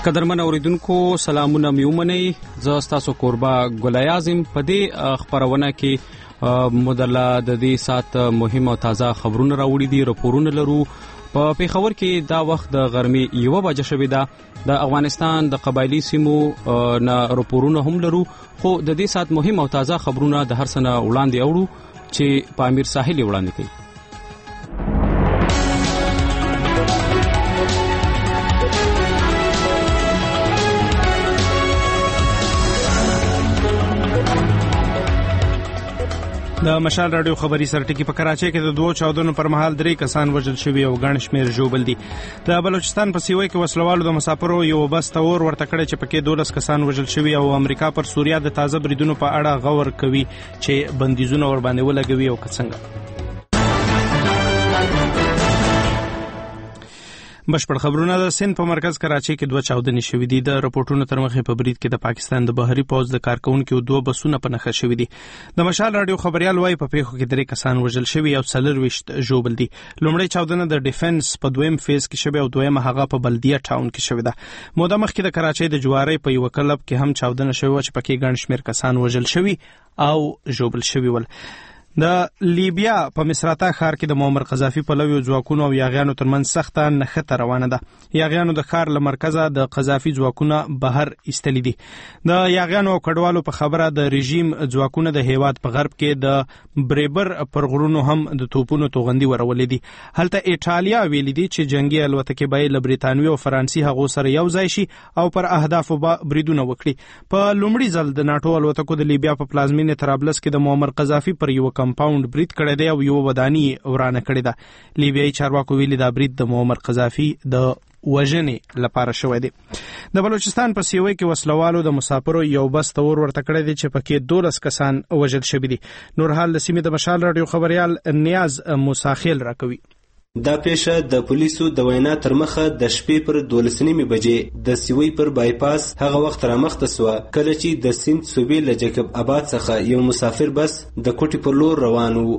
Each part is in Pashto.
قدرمن اوریدونکو سلامونه میومنئ. زه ستاسو قربا ګلای اعظم په دې خبرونه کې مدله د دې سات مهم او تازه خبرونه راوړي دي. راپورونه لرو. په پیښور کې دا وخت د غرمې 1 بجې شوې ده. د افغانستان د قبایلی سیمو نه راپورونه هم لرو، خو د دې سات مهم او تازه خبرونه د هر څه نه وړاندې اورو چې په امیر ساحل وړاندې کوي. د مشال رادیو خبري سرټکی په کراچۍ کې د 2 چاودنو پر مهال 3 کسان وژل شوي او ګڼ شمېر ژوبل دي. د بلوچستان په سیوۍ کې وسلوالو د مسافرو یو بس ته اور ورته کړی چې پکې 12 کسان وژل شوي او امریکا پر سوریا د تازه بریدونو په اړه غور کوي چې بندیزونه ور باندې ولګوي او څنګه. بشپړ خبرونه د سند په مرکز کراچۍ کې 2 چاودنې شوې دي. د راپورټونو تر مخې په برید کې د پاکستان د بهري پوځ د کارکونکو 2 بسونه په نښه شوې دي. د مشال رادیو خبريال وايي په پیښو کې 3 کسان وژل شوي او 24 ژوبل دي. لومړی چاودنه د ډیفنس په دویم فیز کې شوې او دویمه هغه په بلدیه ټاون کې شوې ده. موده مخکې د کراچۍ د جوارۍ په یو کلب کې هم چاودنه شوې چې پکې ګڼ شمېر کسان وژل شوي او ژوبل شوي ول. د لیبیا په مصراتا ښار کې د معمر قذافي په لویو ځواکونو او یاغیانو ترمنځ سخته نښته روانه ده. یاغیانو د ښار له مرکزه د قذافي ځواکونه بهر ایستلي دي. د یاغیانو او کډوالو په خبره د رژیم ځواکونه د هیواد په غرب کې د بریبر پر غرونو هم د توپونو توغندي ورولې دي. هلته ایټالیا ویلي دي چې جنگي الوتکې به له بریتانوي او فرانسې هغو سره یو ځای شي او پر اهدافو به بریدونه وکړي. په لومړي ځل د ناتو الوتکو د لیبیا په پلازمینې طرابلس کې د معمر قذافي پر یو کمپاوند برید کړی دی او یو ودانی ورانه کړی ده. لیبیایي چارواکو ویلي دا برید د معمر قذافي د وژنې لپاره شوی دی. د بلوچستان په سیوۍ کې وسلوالو د مسافرو یو بس ته اور ورته کړی دی چې پکې 12 کسان وژل شوي دي. نور حال د سیمې د مشال رادیو خبريال نیاز موساخیل راکوي. دا پیښه د پولیسو د وینا تر مخه د شپې پر 12 بجې د سیوی پر بایپاس هغه وخت رامخته سوه کله چې د سند صوبې له جیکب آباد څخه یو مسافر بس د کوټې پر لور روان وو.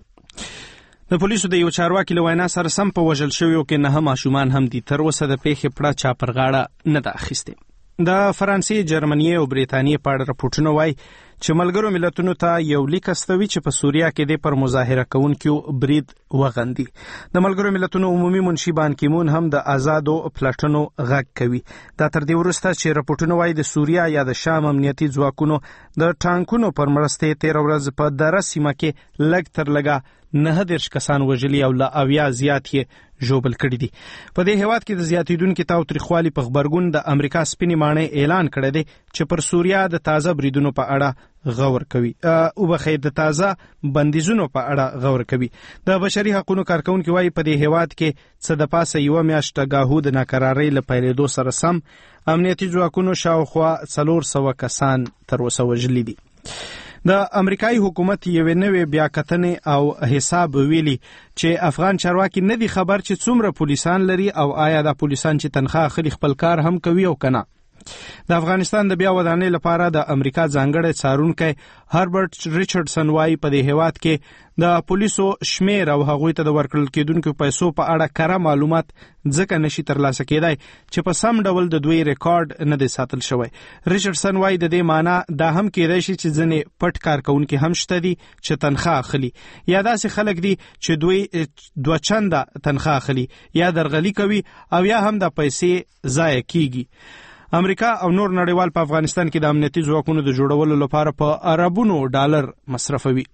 د پولیسو د یو چارواکي له وینا سره سم په وژل شویو کې 9 ماشومان هم دي. تر اوسه د پیښې پړه چا پر غاړه نه ده اخیستې. د فرانسې، جرمني او بریتانیې په اړه راپورټونه وایي چې ملګرو ملتونو ته یو لیک استوي چې په سوریا کې د پر مظاهره کوونکو برید وغندي. د ملګرو ملتونو عمومي منشي بان کیمون هم د آزادو پلاټونو غږ کوي. دا تر دې وروسته چې راپورټونه وایي د سوریا یا د شام امنیتي ځواکونو د ټانکونو پر مرسته 13 ورځې په دره سیمه کې لږ تر لږه 9 کسان وژلي او له 80 زیات یې ژوبل کړي دي. په دې هیواد کې د زیاتیدونکو تاوتریخوالي په خبرګون د امریکا سپینې ماڼۍ اعلان کړی دی چې پر سوریا د تازه بریدونو په اړه غور کوي او بخیر د تازه بندیزونو په اړه غور کوي. د بشري حقوقو کارکونکو وايي په دې هیواد کې څه د پاسه یو میاشت غاهو د ناکرارۍ له پیلېدو سره سم امنیتي ځواکونو شاوخوا 400 کسان تر اوسه وژلي دي. د امریکایي حکومت یو نوې بیاکتنې او حساب ویلي چې افغان چارواکي نه دي خبر چې څومره پولیسان لري او آیا دا پولیسان چې تنخواه اخلي خپل کار هم کوي او کنه. د افغانستان د بیا ودانۍ لپاره د امریکا ځانګړی څارونکی هربرت ریچارډسن وايي په دې هیواد کې د پولیسو شمیر او هغوی ته د ورکړل کېدونکو پیسو په اړه کره معلومات ځکه نشي ترلاسه کېدای چې په سم ډول د دوی ریکارډ نه دی ساتل شوی. ریچارډسن وايي د دې معنی دا هم کېدای شي چې ځینې پټ کارکونکي هم شته دي چې تنخواه اخلي یا داسې خلک دي چې دوی 2 چنده تنخواه اخلي یا درغلي کوي او یا هم د پیسې ضایع کیږي. امریکا او نور نړیوال په افغانستان کې د امنیتي ځواکونو د جوړولو لپاره په اربونو ډالر مصرفوي.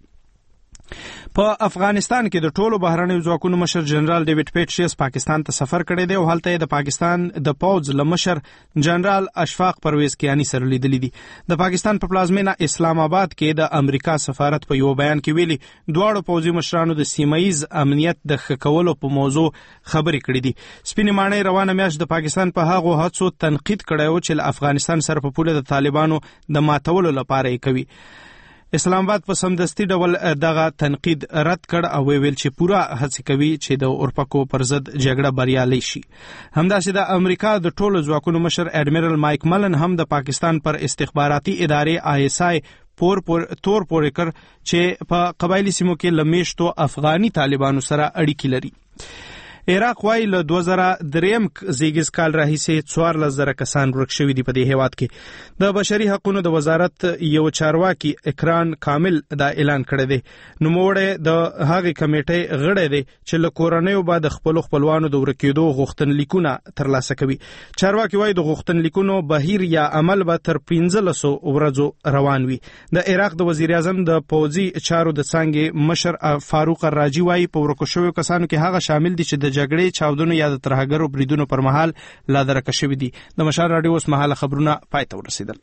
په افغانستان کې د ټولو بهرنیو ځواکونو مشر جنرال ډیوډ پیټریس پاکستان ته سفر کړی دی او هلته د پاکستان د پوځ له مشر جنرال اشفاق پرویز کیانی سره لیدلی دي. د پاکستان په پلازمینه اسلام آباد کې د امریکا سفارت په یو بیان کې ویلي دواړو پوځي مشرانو د سیمایي امنیت د ښه کولو په موضوع خبرې کړې دي. سپینې ماڼۍ روانه میاشت د پاکستان په هغو هڅو تنقید کړی و چې له افغانستان سره په پوله د طالبانو د ماتولو لپاره یې کوي. اسلام آباد په سمدستي ډول دغه تنقید رد کړ او ویل چې پوره هڅه کوي چې د اورپکو پر ضد جګړه بریالۍ شي. همداسې د امریکا د ټولو ځواکونو مشر اډمیرل مایک ملن هم د پاکستان پر استخباراتي ادارې ISI تور پورې کړ چې په قبایلی سیمو کې لمیشتو افغاني طالبانو سره اړیکې لري. عراق وايي له 2003 زیږیز کال راهیسې 14,000 کسان ورک شوي دي په دې هیواد کې. د بشري حقوقو د وزارت یو چارواکي اکران کامل دا اعلان کړی دی. نوموړی د هغې کمیټې غړی دی چې له کورنیو به د خپلو خپلوانو د ورکېدو غوښتنلیکونه ترلاسه کوي. چارواکي وايي د غوښتنلیکونو بهیر یا عمل به تر 1500 ورځو روان وي. د عراق د وزیر اعظم د پوځي چارو د څانګې مشر فاروق الراجي وايي په ورکو شویو کسانو کې هغه شامل دي چې د جګړې چاودنو یا د ترهګرو بریدونو پر مهال لا درکه شوي دي. د مشال راډیو اوس مهاله خبرونه پای ته ورسېدل.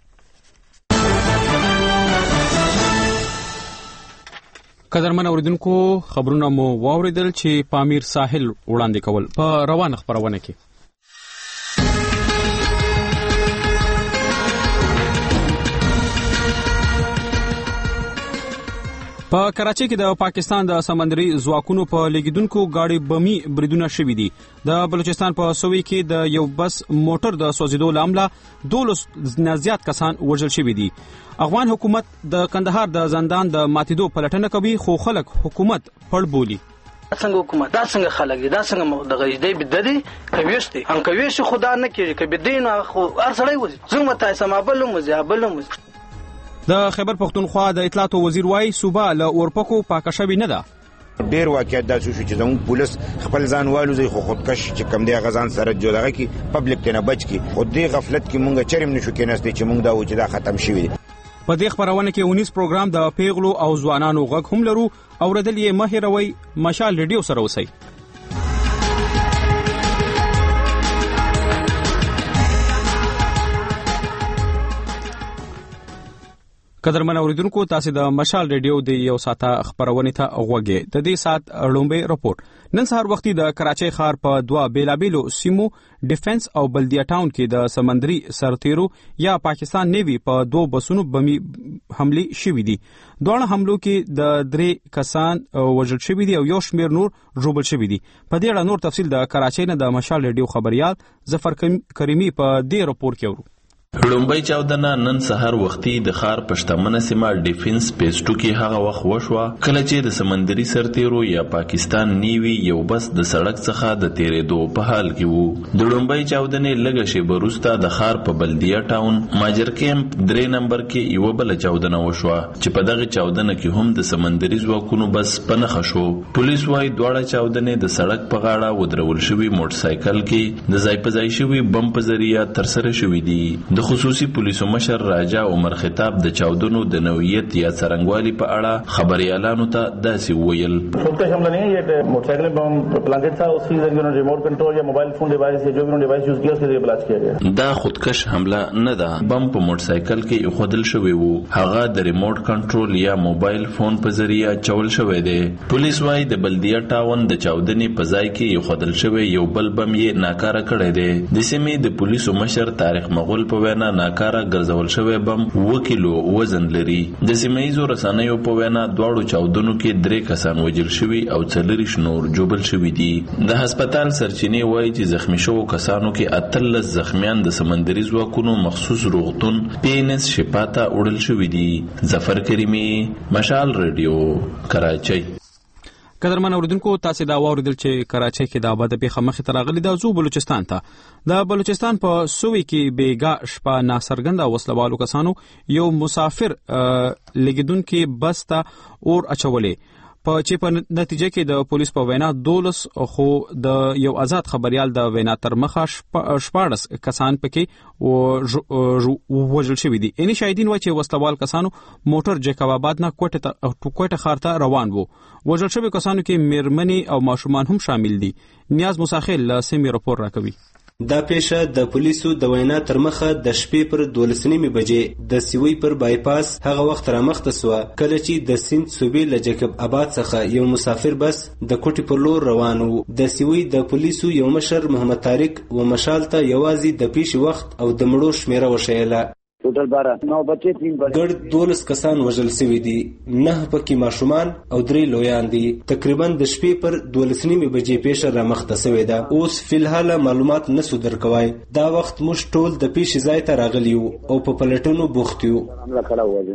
قدرمن اوریدونکو خبرونه مو واوریدل چې پامیر ساحل وړاندې کول په روان خبرونه کې. په کراچۍ کې د پاکستان د سمندري ځواکونو په لګیدونکو گاډي بمي بریدونه شوي دي. د بلوچستان په سوي کې د یو بس موټر د سوځیدو لامل 12 نه زیات کسان وژل شوي دي. افغان حکومت د کندهار د زندان د ماتیدو پلټنه کوي خو خلک حکومت پړ بولي. څنګه حکومت دا څنګه خلک دي دا څنګه د غږدې بددي کويشتي ان کويش خدا نه کیږي کبه دین خو ارسړی وځي زه متای سمابل مزابل د خیبر پختونخوا د اطلاعاتو وزیر وايي صوبه له اورپکو پاکه شوی نه ده. ډیر واقعیت دا شو چې زموږ پولیس خپل ځان والو زي خودکش چې کم دی غزان سره جوړه کی پبلک ته نه بچ کی خود دې غفلت کې مونږ چرېم نشو کېناستې چې مونږ دا و چې دا ختم شوی دی. په دې خبرونه کې 19 پروګرام د پیغلو او ځوانانو غږ هم لرو او ردل یې مهیروي مشال ریډیو سره وسی. قدرمن اوریدونکو تاسو د مشال ریډیو د یو ساعته خبرونه ته غوږی. د دې سات لومبه رپورت. نن سهار وختي د کراچۍ ښار په 2 بیلابیلو سیمو ډیفنس او بلدیه ټاون کې د سمندري سرتیرو یا پاکستان نیوی په 2 بسونو بمي حمله شوې دي. دوه حملو کې د 3 کسان وژل شوي دي او یو شمیر نور ژوبل شوي دي. په دې اړه نور تفصیل د کراچۍ نه د مشال ریډیو خبريال ظفر کریمی په دې رپورت کې ورو. لومبۍ چاودنه نن سهار وختي د ښار پښتمنه سیمه ډیفنس پیسټو کې هغه وخت وشوه کله چې د سمندري سرتیرو یا پاکستان نیوی یو بس د سړک څخه د تیرېدو په حال کې وو. د لومبۍ چاودنې لږه شېبه وروسته د ښار په بلدیه ټاون ماجر کیمپ 3 نمبر کې یو بل چاودنه وشوه چې په دغه چاودنه کې هم د سمندري ځواکونو بس په نښه شو. پولیس وايي دواړه چاودنې د سړک په غاړه ودرول شوي موټر سایکل کې د ځای په ځای شوي بم په ذریعہ ترسره شوي دي. د خصوصي پولیسو مشر راجا عمر خطاب د چاودنو د نوعیت یا څرنګوالي په اړه خبريالانو ته داسې وویل. خودکش حمله नहीं है ये मोटरसाइकिल बम प्लांटेड था उसकी जरिए उन्होंने रिमोट कंट्रोल या मोबाइल फोन डिवाइस या जो भी उन्होंने डिवाइस यूज किया उसके जरिए ब्लास्ट किया गया. دا خودکش حمله نه ده. بم په موټر سایکل کې خودل شوی وو. هغه د ریموټ کنټرول یا موبایل فون په ذریعہ چول شوی دی. پولیس وايي د بلدیه ټاون د چاودنې په ځای کې خودل شوی یو بل بم یې ناکاره کړی دی. د سیمې د پولیسو مشر تاریخ مغول په وینا ناکاره ګرځول شوی بم 1 کیلو وزن لري. د سیمه‌یزو رسنیو په وینا دواړو چاودنو کې 3 کسان وژل شوي او 40 نور جوبل شوي دي. د هسپتال سرچینې وایي چې زخمی شوو کسانو کې 18 زخمیان د سمندري ځواکونو مخصوص روغتون پینس شفا ته وړل شوي دي. ظفر کریمی مشال ریډیو کراچۍ. قدرمن اوریدونکو تاسو دا واوریدل چې کراچۍ کې د آباد پیښه مخې ته راغلي د زو بلوچستان ته د بلوچستان په سوي کې بیګا شپه ناڅرګنده وسلوالو کسانو یو مسافر لګیدونکو بس ته اور اچولې په چې په نتیجه کې د پولیس په وینا 12 خو د یو آزاد خبريال د وینا تر مخه 14 کسان پکې وژل شوي دي. ان شاهدین وایي چې وسلوال کسانو موټر جکواباد نه کوټه ښار ته روان وو. وژل شوي کسانو کې میرمنې او ماشومان هم شامل دي. نیاز مساخیل له سیمې راپور راکوي. دا پیښه د پولیسو د وینا تر مخه د شپې پر 12 بجې د سیوی پر بایپاس هغه وخت رامخته سوه کله چې د سیند صوبې له جکب آباد څخه یو مسافر بس د کوټې پر لور روان و. د سیوی د پولیسو یو مشر محمد طارق و مشال ته یوازې د پیښې وخت او د مړو شمیره وښیله. ټوټل 12 9 بچي 3 بچي ګډ 12 کسان وژل شوي دي. 9 پکې ماشومان او 3 لویان دي. تقریبا د شپې پر 12 بجې پیښه رامخته شوې ده. اوس فلحال معلومات نسو درکوای. دا وخت موږ ټول د پیښې ځای ته راغلی یو او په پلټنو بوخت یو.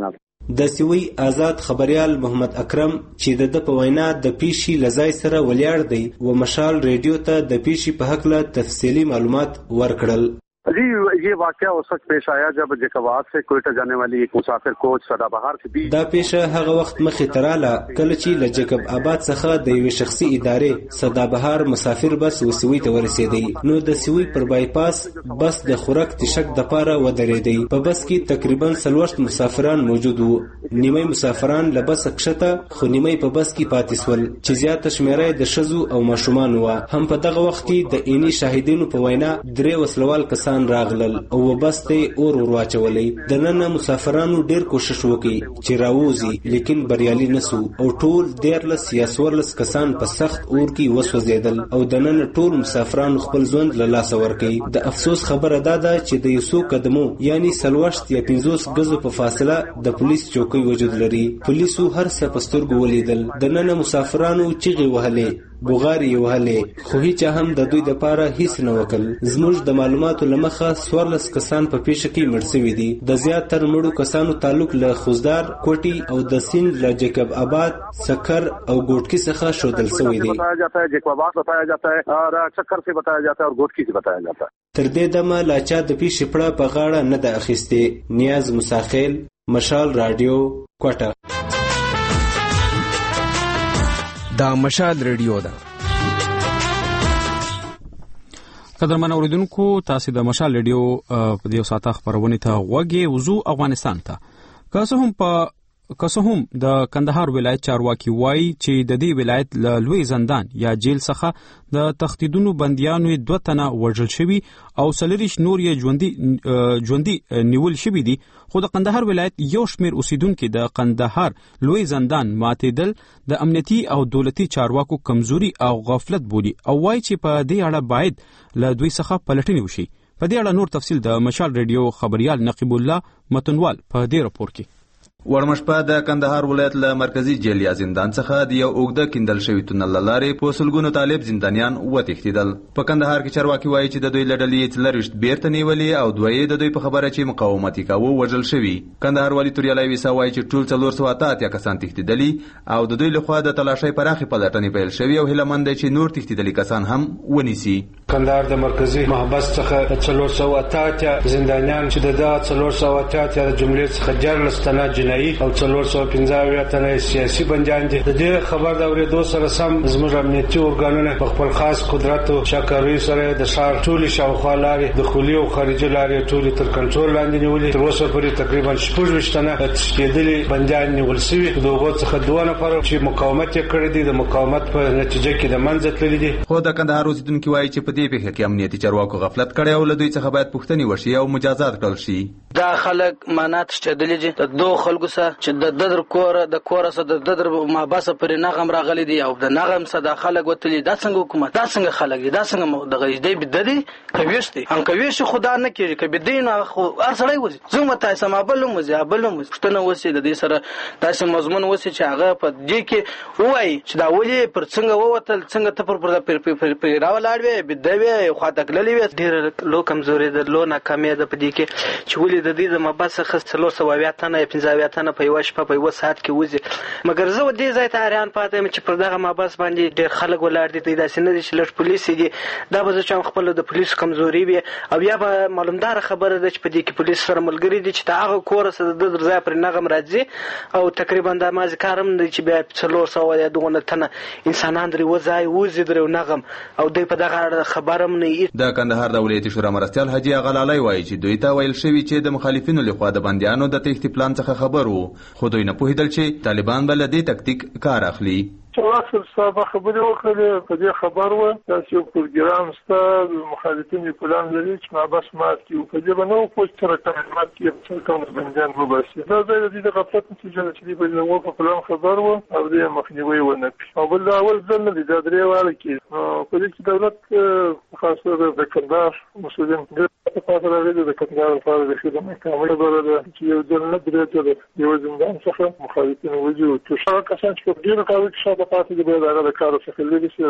د سیوی آزاد خبريال محمد اکرم چې د په وینا د پیشي لزای سره ولیاړ دی و مشال ریډیو ته د پیشي په حق له تفصیلی معلومات ورکړل. जी ये वाकया उस वक्त पेश आया जब जैकबाबाद से कोयटा जाने वाली एक मुसाफिर कोच सदाबहार के बीच دا پیشه هغه وخت مخې تراله کله چې له جیکب آباد څخه د یوې شخصي ادارې سدابهار مسافر بس وسوي ته ورسېدی. نو د سوي پر بایپاس بس د خورک تشک د پاره ودرېدی. په بس کې تقریبا 40 مسافران موجود وو. نیمه مسافران له بس کښته خو نیمه په بس کې پاتې سول چې زیاته شمیره د شزو او ماشومان و. هم په دغه وخت کې د عیني شاهدینو په وینا 3 وسلوال کسان راغلل او بس ته اور واچولې. د نن مسافرانو ډیر کوشش وکړي چې راووزي لیکن بریالي نسو او ټول 13 یا 14 کسان په سخت اور کې وسوځیدل او د نن ټول مسافرانو خپل ژوند له لاسه ورکړي. د افسوس خبره ده چې د یوسو قدمو یعنی 40 یا 50 غزو په فاصله د پولیس چوکۍ وجود لري. پولیسو هر څه په سترګو ولیدل. د نن مسافرانو چیغې وهلې بوغاري وهلې خو هیڅ هم د دوی د پاره هیڅ نه وکړ. زموږ د معلوماتو لمخه 14 کسان په پیښه کې مړ شوي دي. د زیاتر مړو کسانو تعلق له خوزدار کوټي او د سیند له جیکب آباد سکر او ګوټکی څخه شودل شوی دي. بتایا جاتا ہے جیکب آباد بتایا جاتا ہے اور سکر سے بتایا جاتا ہے اور ګوټکی سے بتایا جاتا ہے. تر دې دمه لا چا د پیښې پړه په غاړه نه ده اخیستې. نیاز مساخیل، مشال رادیو، کوټه. دا مشال رادیو ده. قدرمن اوریدونکو تاسو د مشال رادیو په دې ساعت خبرونه ته غوږی وزو افغانستان ته. که هم د کندهار ولایت چارواکي وایي چې د دې ولایت له لوی زندان یا جیل څخه د تختیدونو بندیانو 2 تنه وژل شوي او 40 نور یې ژوندي نیول شوي دي. خو د کندهار ولایت یو شمیر اوسیدونکو د کندهار لوی زندان ماتېدل د امنیتي او دولتي چارواکو کمزوري او غفلت بولي او وایي چې په دې اړه باید له دوی څخه پلټنې وشي. په دې اړه نور تفصیل د مشال رادیو خبريال نقیب الله متنوال په دې راپور کې. ورمشپه د کندهار ولایت له مرکزی جیل یا زندان څخه د یو اوږده کیندل شوی تونل لارې په سلګونو طالب زندانیان وتښتیدل. په کندهار کې چارواکي وایي چې د دوی له ډلې 40 بیرته نیولې او دوی د دوی په خبره چې مقاومت کاوه وژل شوي. کندهار والی توریالی ویسا وایي چې ټول 408 کسان تښتیدلي او د دوی لخوا د تلاشۍ پراخي پلټنې پیل شوي او هیلمند چې نور تښتیدلي کسان هم ونیسي. کندهار د مرکزی محبس څخه 408 زندانیان چې د 408 د جملې څخه 14 تنه جنایي او 415 تنه سیاسي بندیان دي. د دې خبر دا ورېدو سره سم زموږ امنیتي ارګانونه په خپل خاص قدرت او شاکاروي سره د ښار ټولې شاوخوا لارې داخلي او خارجي لارې ټولې تر کنټرول لاندې نیولې. تر اوسه پورې تقریبا 26 تنه تښتېدلي بندیان نیول شوي. د هغو څخه 2 نفر چې مقاومت یې کړی دی د مقاومت په نتیجه کې د منځ تللي دي. خو د کندهار اوسیدونکو وایي چې په دې پیښه کې امنیتي چارواکو غفلت کړی او له دوی څخه باید پوښتنې وشي او مجازات کړل شي. دا خلک مانات تښتېدلي دي د 2 خلکو سره چې د ددر کور سره د ددر ماباسه پر نغم راغلي دي او د نغم سره د خلک وتلي. دا څنګه حکومت دا څنګه خلک دي دا څنګه د غیدې بددي کويشتي ان کويش خدا نه کیږي کبه دین خو ار سړی وځي. زما تاسو ما بلم پښتنه وسی د دې سره تاسو مضمون وسی چې هغه په دې کې وای چې دا ولي پر څنګه ووتل څنګه ته پر راولاړوي بدوي خو تکللی وي ډیر لو کمزوري د لو ناکامي ده په دې کې چې ولي د دې ماباسه خسلو سوویا تنه 15 تنه په یو شپه په یو ساعت کې وځي. مګر زه دې ځای ته اړین پاتم چې پر دغه ماباس باندې ډېر خلک ولاړ دي. دا سینه دي چې لږ پولیس دي دا به چې خپل د پولیس کمزوري وي او یا به معلومدار خبره ده چې په دې کې پولیس سره ملګری دي چې هغه کور سره د ځای پر نغم راځي او تقریبا د مازی کارم دي چې بیا 400 یا 200 تنه انسانان درې وځي وځي درو نغم او دوی په دغه خبرم نه. د کندهار د ولایتي شورا مرستیال حاجی غلالای وایي چې دوی ته ویل شوی چې د مخالفینو لخوا د بندیانو د تښتې پلان څخه خبر وو خو دوی نه پوهیدل چې طالبان بل دې تکتیک کار اخلي. واکثر صاحب خبرې وکړې په دې خبر و چې یو پروګرام ستا مخالفین پلان لري چې ما بس مات کیو په دې باندې پوسټ سره کلمات کې څه کوم بندیان وباسي. دا د دې غفلت نتیجه ده چې په نوو په پلان خبر و او دې مخنیوي ونه کړ. او بل اول ځل نه دي دا درې واله کې په دې کې دولت خاصه د کندهار مسؤلین د پاتره لري د کندهار لپاره د خدمت کامله ده چې یو ځل نه درې یو زندان څخه مخالفین وجود تو شاو کسان چې په دې کارو کې پاتې دی به دا د کارو څخه لري چې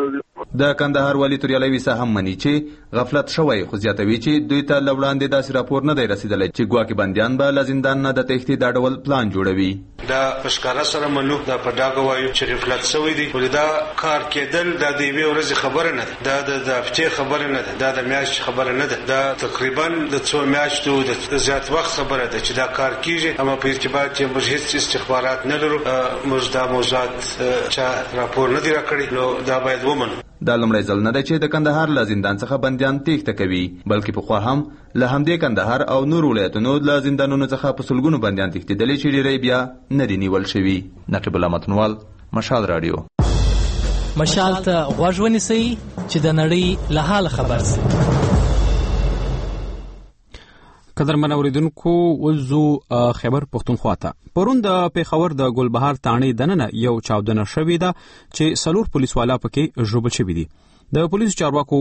د کندهار والي توریالی ویسا هم مني چې غفلت شوی، خو زیاتوي چې دوی ته له وړاندې داسې راپور نه دی رسیدلی چې ګواکې بندیان به له زندان نه د تښتې دا ډول پلان جوړوي. دا پښکاره سره منو، دا په ډاګه وایو چې غفلت شوی دی، ولې دا کار کېدل دا د یوې ورځې خبره نه ده، دا د هفتې خبره نه ده، دا د میاشتې خبره نه ده، دا تقریبا د څو میاشتو د زیات وخت خبره ده چې دا کار کیږي. اما په ارتباط چې موږ هیڅ استخبارات نه لرو، موږ دا موضوعات چا راپور نه دی راکړی، نو دا باید ومنو. دا لومړی ځل نه دی چې د کندهار له زندان څخه بندیان تېښته کوي، بلکې پخوا هم له همدې کندهار او نور ولایتونو له زندانونو څخه په سلګونو بندیان تښتېدلي چې ډېری بیا نه دي نیول شوي. نقیب الله متنوال، مشال راډیو. مشال ته غوږ ونیسئ چې د نړۍ له حاله خبر شئ. قدرمن اوریدونکو، وزو خیبر پختونخوا ته پرون د پیښور د ګلبهار تاڼې دننه یو چاودنه شوې ده چې 4 پولیس والا پکې ژوبل شوي دي. د پولیس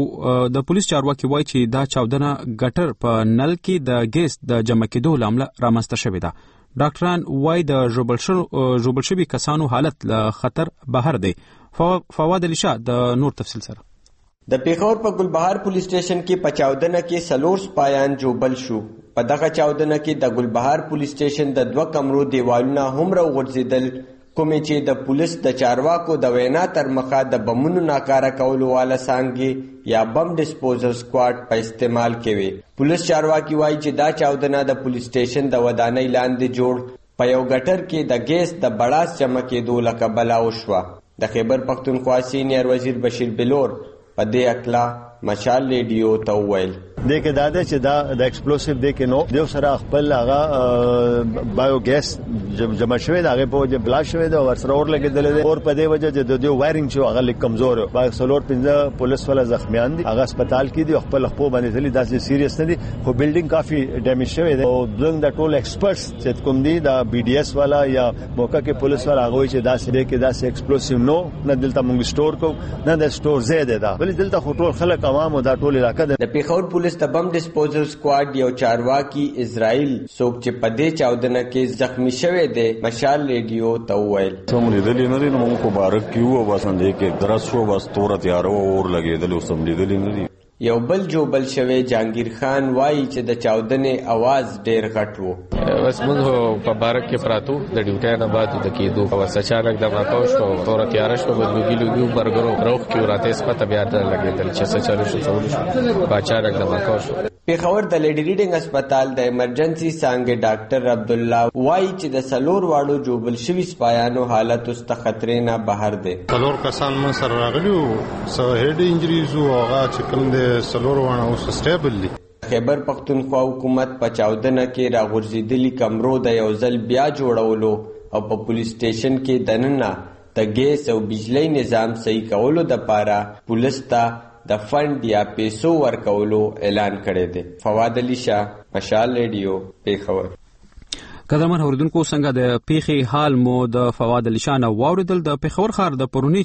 چارواکي وایي چې دا چاودنه ګټر په نل کې د ګیس د جمع کېدو له امله رامنځته شوې ده. ډاکټران وایي د ژوبل شوي کسانو حالت له خطر بهر دی. فواد علی شاه د نور تفصیل سره. د پیښور په ګلبهار پولیس سټیشن کې په چاودنه کې 4 سپایان ژوبل شو. په دغه چاودنه کې د ګلبهار پولیس سټیشن د 2 کمرو دیوالونه هم راوغورځېدل، کومې چې د پولیس د چارواکو د وینا تر مخه د بمونو ناکاره کولو والا څانګې یا بم ډسپوزل سکواډ په استعمال کې وي. پولیس چارواکي وایي چې دا چاودنه د پولیس سټیشن د ودانۍ لاندې جوړ په یو ګټر کې د ګیس د بړاس جمع کېدو له کبله وشوه. د خیبر پختونخوا سینیر وزیر بشیر بلور په دې اکلا مشال ریډیو ته وویل دیکھے دادا چې دا د ایکسپلوسیو دی کې نو دیو سره خپل هغه بایو ګیس جمع شوی دا هغه په وجه بلا شوی دا ور سره اور لګیدل دي اور په دې وجه چې د دیو وایرینګ چې هغه لیک کمزور و. با سلور 15 پولیس والا زخمیان دي، هغه هسپتال کې دي، خپل خپل باندې تللی داسې سیریس نه دي، خو بلډینګ کافي ډیمیج شوی دی. او دوی د ټول ایکسپرټس چې کوم دي دا بي ډي اس والا یا موقع کې پولیس والا هغه چې داسې دی کې داسې ایکسپلوسیو نو نه دلته موږ سٹور کو نه د سٹور زیاده ده، بلې دلته ټول خلک عوام او دا ټول علاقه ده. د پیښور پولیس د بم ډسپوزل سکواډ یو چارواکي اسرائیل څوک چې په دې چاودنه کې زخمی شوی دی مشال ریډیو ته وویل سم لیدلې نه دي نو موږ مبارک کیو او بس اندې کې درس شو بس تور تیار اور لګېدل او سم لیدلې نه دي. یو بل جوبل شوی جهانگیر خان وایي چې د چاودنې आवाज ډیر غټ وو. بس موږ په بارک کې پراتو د ډیوټي نه بعد د کېدو او اچانک د ماکاوش په تور تیار شو په لوګي برګرو روخ کې راته سپته بیا د لګېدل چې څه چالو شو په اچانک د ماکاوش. پیښور د لیډی ریډینګ هسپتال د ایمرجنسي څانګې ډاکټر عبدالله وایي چې د 4 واړو جوبل شوي سپایانو حالت اوس د خطرې نه بهر دی. 4 کسان من سره راغلي وو، څه هډ انجریز وو، هغه چې کوم د 4 واړه اوس سټیبل دي. خیبر پختونخوا حکومت په چاودنه کې راغورځېدلي کمرو د یو ځل بیا جوړولو او په پولیس سټیشن کې دننه د ګیس او بجلی نظام صحیح کولو دپاره پولیس ته د فند یا پیسو ورکولو اعلان کړی دی. فواد علی شاه، مشال ریډیو، پیښور. قدرمن اوریدونکو، څنګه د پیښې حال مو د فواد علی شاه نه واوریدل. د پیښور ښار د پرونی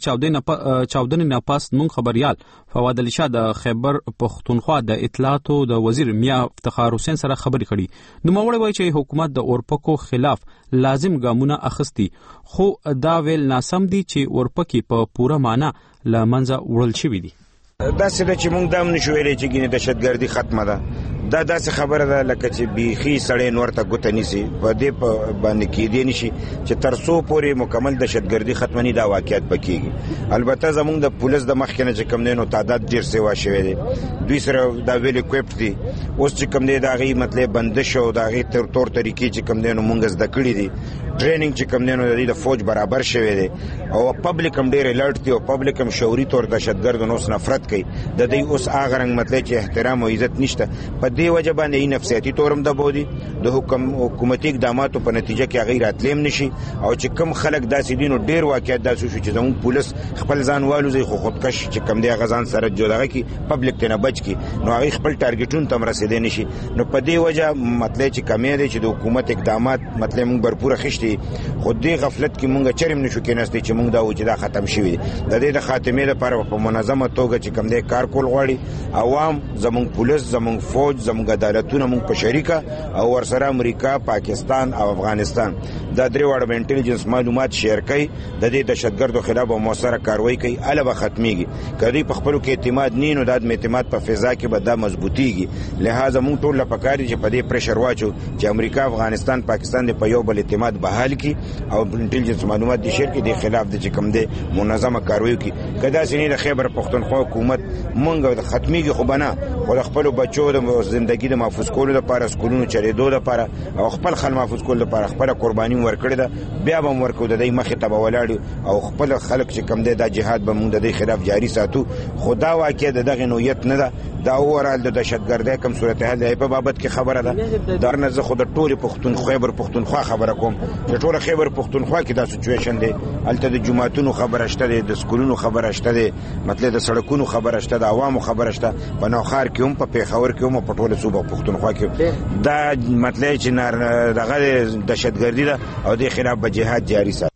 چاودنې نه پس مونږ خبريال فواد علی شاه د خیبر پختونخوا د اطلاعاتو د وزیر میا افتخار حسین سره خبرې کړي. نوموړی وایي چې حکومت د اورپکو خلاف لازم ګامونه اخیستي، خو دا ویل ناسم دي چې اورپکي په پوره معنا له منځه وړل شوي دي. داسې ده چې موږ دا هم نشو ویلی چې ګینې دهشتګردي ختمه ده. دا داسې خبره ده لکه چې بیخي سړی نور ته ګوته نیسي، په دې باندې کېدی نشي چې تر څو پورې مکمل دهشتګردي ختمه نه دا واقعیت به کېږي. البته زموږ د پولیس د مخکې نه چې کوم دی نو تعداد ډېر سیوا شوی دی، دوی سره دا ویل اکوپډ دي. اوس چې کوم دی د هغې مطلب بندش او د هغې طور طریقې چې کوم دی نو موږ زده کړي دي، ټریننګ چې کوم دی نو د دې د فوج برابر شوی دی او پبلک هم ډېر الرټ دی او پبلک هم شعوري طور دهشتګرد نو اوس نفرت کوي. د دې اوس هغه رنګ مطلب چې احترام او عزت نشته، په دې وجه باندې یې نفسیاتي طور هم دبو دي، د حکومتي اقداماتو په نتیجه کې هغې راتلیم نشي. او چې کوم خلک داسې دي نو ډېر واقعیت داسې شو چې زموږ پولیس خپل ځان والوځي خو خودکش چې کوم دی هغه ځان سره جوړه کړي، پبلک ته نه بچ کړي، نو هغې خپل ټارګېټونو ته هم رسېدی نشي. نو په دې وجه مطلب چې کمی دی چې د حکومت اقدامات مطلب موږ برپوره خښتي چې خودي غفلت کې مونږ چرېم نشو کېناستې چې مونږ دا و چې دا ختم شوی د دې د خاتمې لپاره په منظمه توګه چې کوم دی کار کول غواړي عوام زمونږ پولیس زمونږ فوج زمونږ عدالتونه مونږ په شریکه او ورسره امریکا پاکستان او افغانستان دا درې واړه انټيليجنس معلومات شیر کوي د دې دهشتګردو خلاف موثره کاروایی کوي اله به ختميږي کدی په خپل کې اعتماد نینو د اعتماد په فضا کې به دا مضبوطیږي لہذا مونږ ټول لپاره چې په دې پریشر واچو چې امریکا افغانستان پاکستان د په یو بل اعتماد بحال کی او انټيليجنس معلومات د شیر کې د خلاف د کوم دی منظمه کاروایی کوي کدا سینې د خیبر پختونخوا حکومت مونږ د ختميږي خو بنا خو خپل بچو د ژوندۍ د محفوظ کولو لپاره سکولونو چریدو لپاره او خپل خل محفوظ کولو لپاره خپل قرباني ورکړي ده بیا به ورکو د دې مخې ته ولاړ او خپل خلک چې کم دی د جهاد به مونږ د دې خلاف جاری ساتو خدا واقع دغه نویت نه ده دا اورال د دهشتګردۍ کوم صورتحال دی په بابت کې خبره ده در نه زه خود ټول خیبر پختونخوا خبره کوم چې ټول خیبر پختونخوا کې دا سچويشن دی الته د جماعتونو خبره شته د سکولونو خبره شته مطلب د سړکونو خبره شته د عوامو خبره شته په نوخار کې هم په پیښور کې هم په ټول صوبه پختونخوا کې دا مطلب چې دغه دهشتګردي ده او د خلاف به جهاد جاری ساتي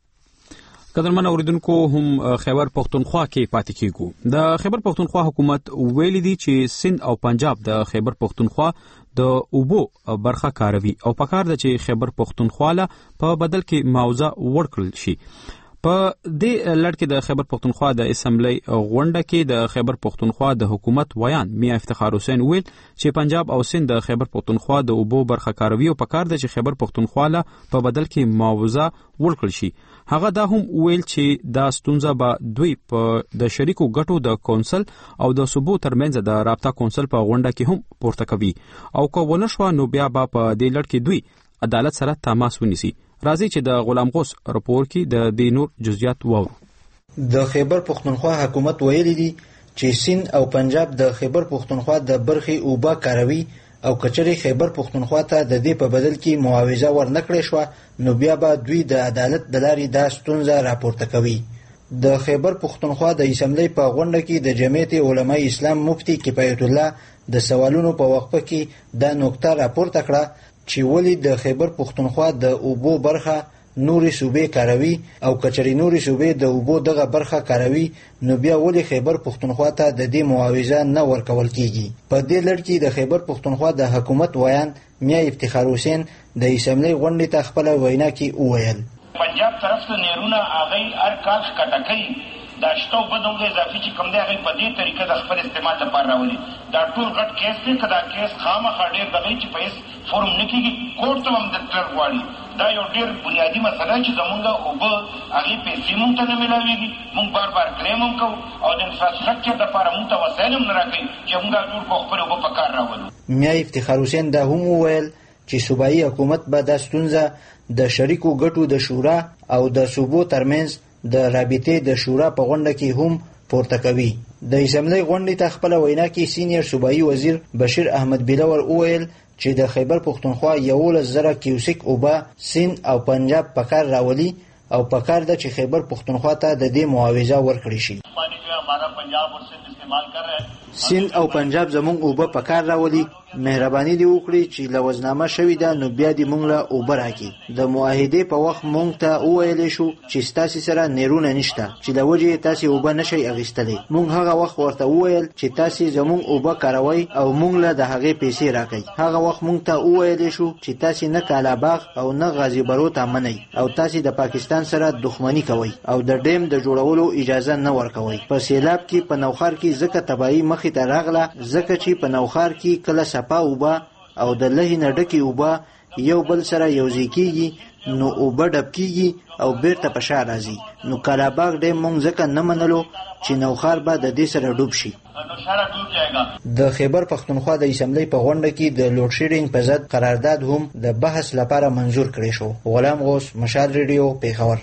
قدرمن اوریدونکو هم خیبر پختونخوا کې پاتې کیږو د خیبر پختونخوا حکومت ویلي دی چې سند او پنجاب د خیبر پختونخوا د اوبو برخه کاروي او پکار د چې خیبر پختونخوا له په بدل کې معاوضه ورکړل شي په دې لړ کې د خیبر پختونخوا د اسمبلی غونډه کې د خیبر پختونخوا د حکومت ویان میا افتخار حسین ویل چې پنجاب او سند د خیبر پختونخوا د اوبو برخه کاروي او پکار د چې خیبر پختونخوا له په بدل کې معاوضه ورکړل شي هغه دا هم ویل چې دا ستونزه به دوی په د شریکو ګټو د کونسل او د صوبو ترمنځ د رابطه کونسل په غونډه کې هم پورته کوي او که ونه شو نو بیا به په دې لړ کې دوی عدالت سره تماس ونیسي راځي چې د غلام غوث راپور کې د دې نور جزئیات وورو د خیبر پختونخوا حکومت ویلي دی چې سند او پنجاب د خیبر پختونخوا د برخي اوبه کاروي او کچري خیبر پختونخوا ته د دې په بدل کې معاوضه ورنکړې شو نو بیا به دوی د عدالت د لارې دا ستونزه راپورته کوي د خیبر پختونخوا د اسمبلی په غونډه کې د جمعیت علماء اسلام مفتی کفایت الله د سوالونو په وقفه کې دا نقطه راپورته کړه چې ولی د خیبر پختونخوا د اوبو برخه نوري صوبې کاروي او کچري نوري صوبې د اوبو دغه برخه کاروي نو بیا ولی خیبر پختونخوا ته د دې معاوضه نه ورکول کیږي په دې لړ کې د خیبر پختونخوا د حکومت ویان میا افتخار حسین د اسمبلی غونډې ته خپل وینا کې وویل پنجاب طرف ته نیرونه اغه هر کال کټکې دا شتو بدوغه اضافي چې کوم دی هغه په دې طریقه د خپل استعمال لپاره راولي دا ټول غټ کیس دی کدا کیس خامخا ډېر دغه چې پیس فورم نکېږي کورټ ته هم د ټر غواړي دا یو ډېر بنیادی مسله چې زمونږ او به هغه پیسې مونږ ته نه ملاويږي مونږ بار کلیم هم کوو او د انفراستراکچر لپاره مونږ ته وسایل هم نه راکوي چې مونږ ټول په خپل او په کار راولو میا افتخار حسین دا هم وویل چې صوبایي حکومت به د ستونزه د شریکو ګټو د شورا او د صوبو ترمنځ د رابطې د شورا په غونډه کې هم پورته کوي د اسمبلی غونډې ته خپل وینا کې سینیئر صوبایي وزیر بشیر احمد بلور وویل چې د خیبر پختونخوا 11,000 کیوسک اوبه سند او پنجاب په کار راولي او په کار ده چې خیبر پختونخوا ته د دې معاوضه ورکړي شي سند او پنجاب زمونږ اوبه په کار راولي مهرباني دی وکړي چې لوزنامه شوې ده نو بیا دې مونږ له اوبه راکړي د معاهدې په وخت مونږ ته وویلی شو چې ستاسې سره نیرونه نشته چې له وجې تاسې اوبه نشئ اخیستلی مونږ هغه وخت ورته وویل چې تاسې زمونږ اوبه کاروئ او مونږ له د هغې پیسې راکئ هغه وخت مونږ ته وویلی شو چې تاسې نه کالاباغ او نه غازي برو ته منئ او تاسې د پاکستان سره دښمني کوئ او د ډیم د جوړولو اجازه نه ورکوئ په سیلاب کې په نوخار کې ځکه تباهي مخې ته راغله ځکه چې په نوخار کې کله صفا اوبه او د لهي نه ډکې اوبه یو بل سره یوځای کېږي نو اوبه ډب کېږي او بیرته په شا راځي نو کالاباغ ډیم مونږ ځکه نه منلو چې نوخار به د دې سره ډوب شي د خیبر پختونخوا د اسمبلی په غونډه کې د لوډ شیډینګ په ضد قرارداد هم د بحث لپاره منظور کړی شو غلام غوث مشال ریډیو پیښور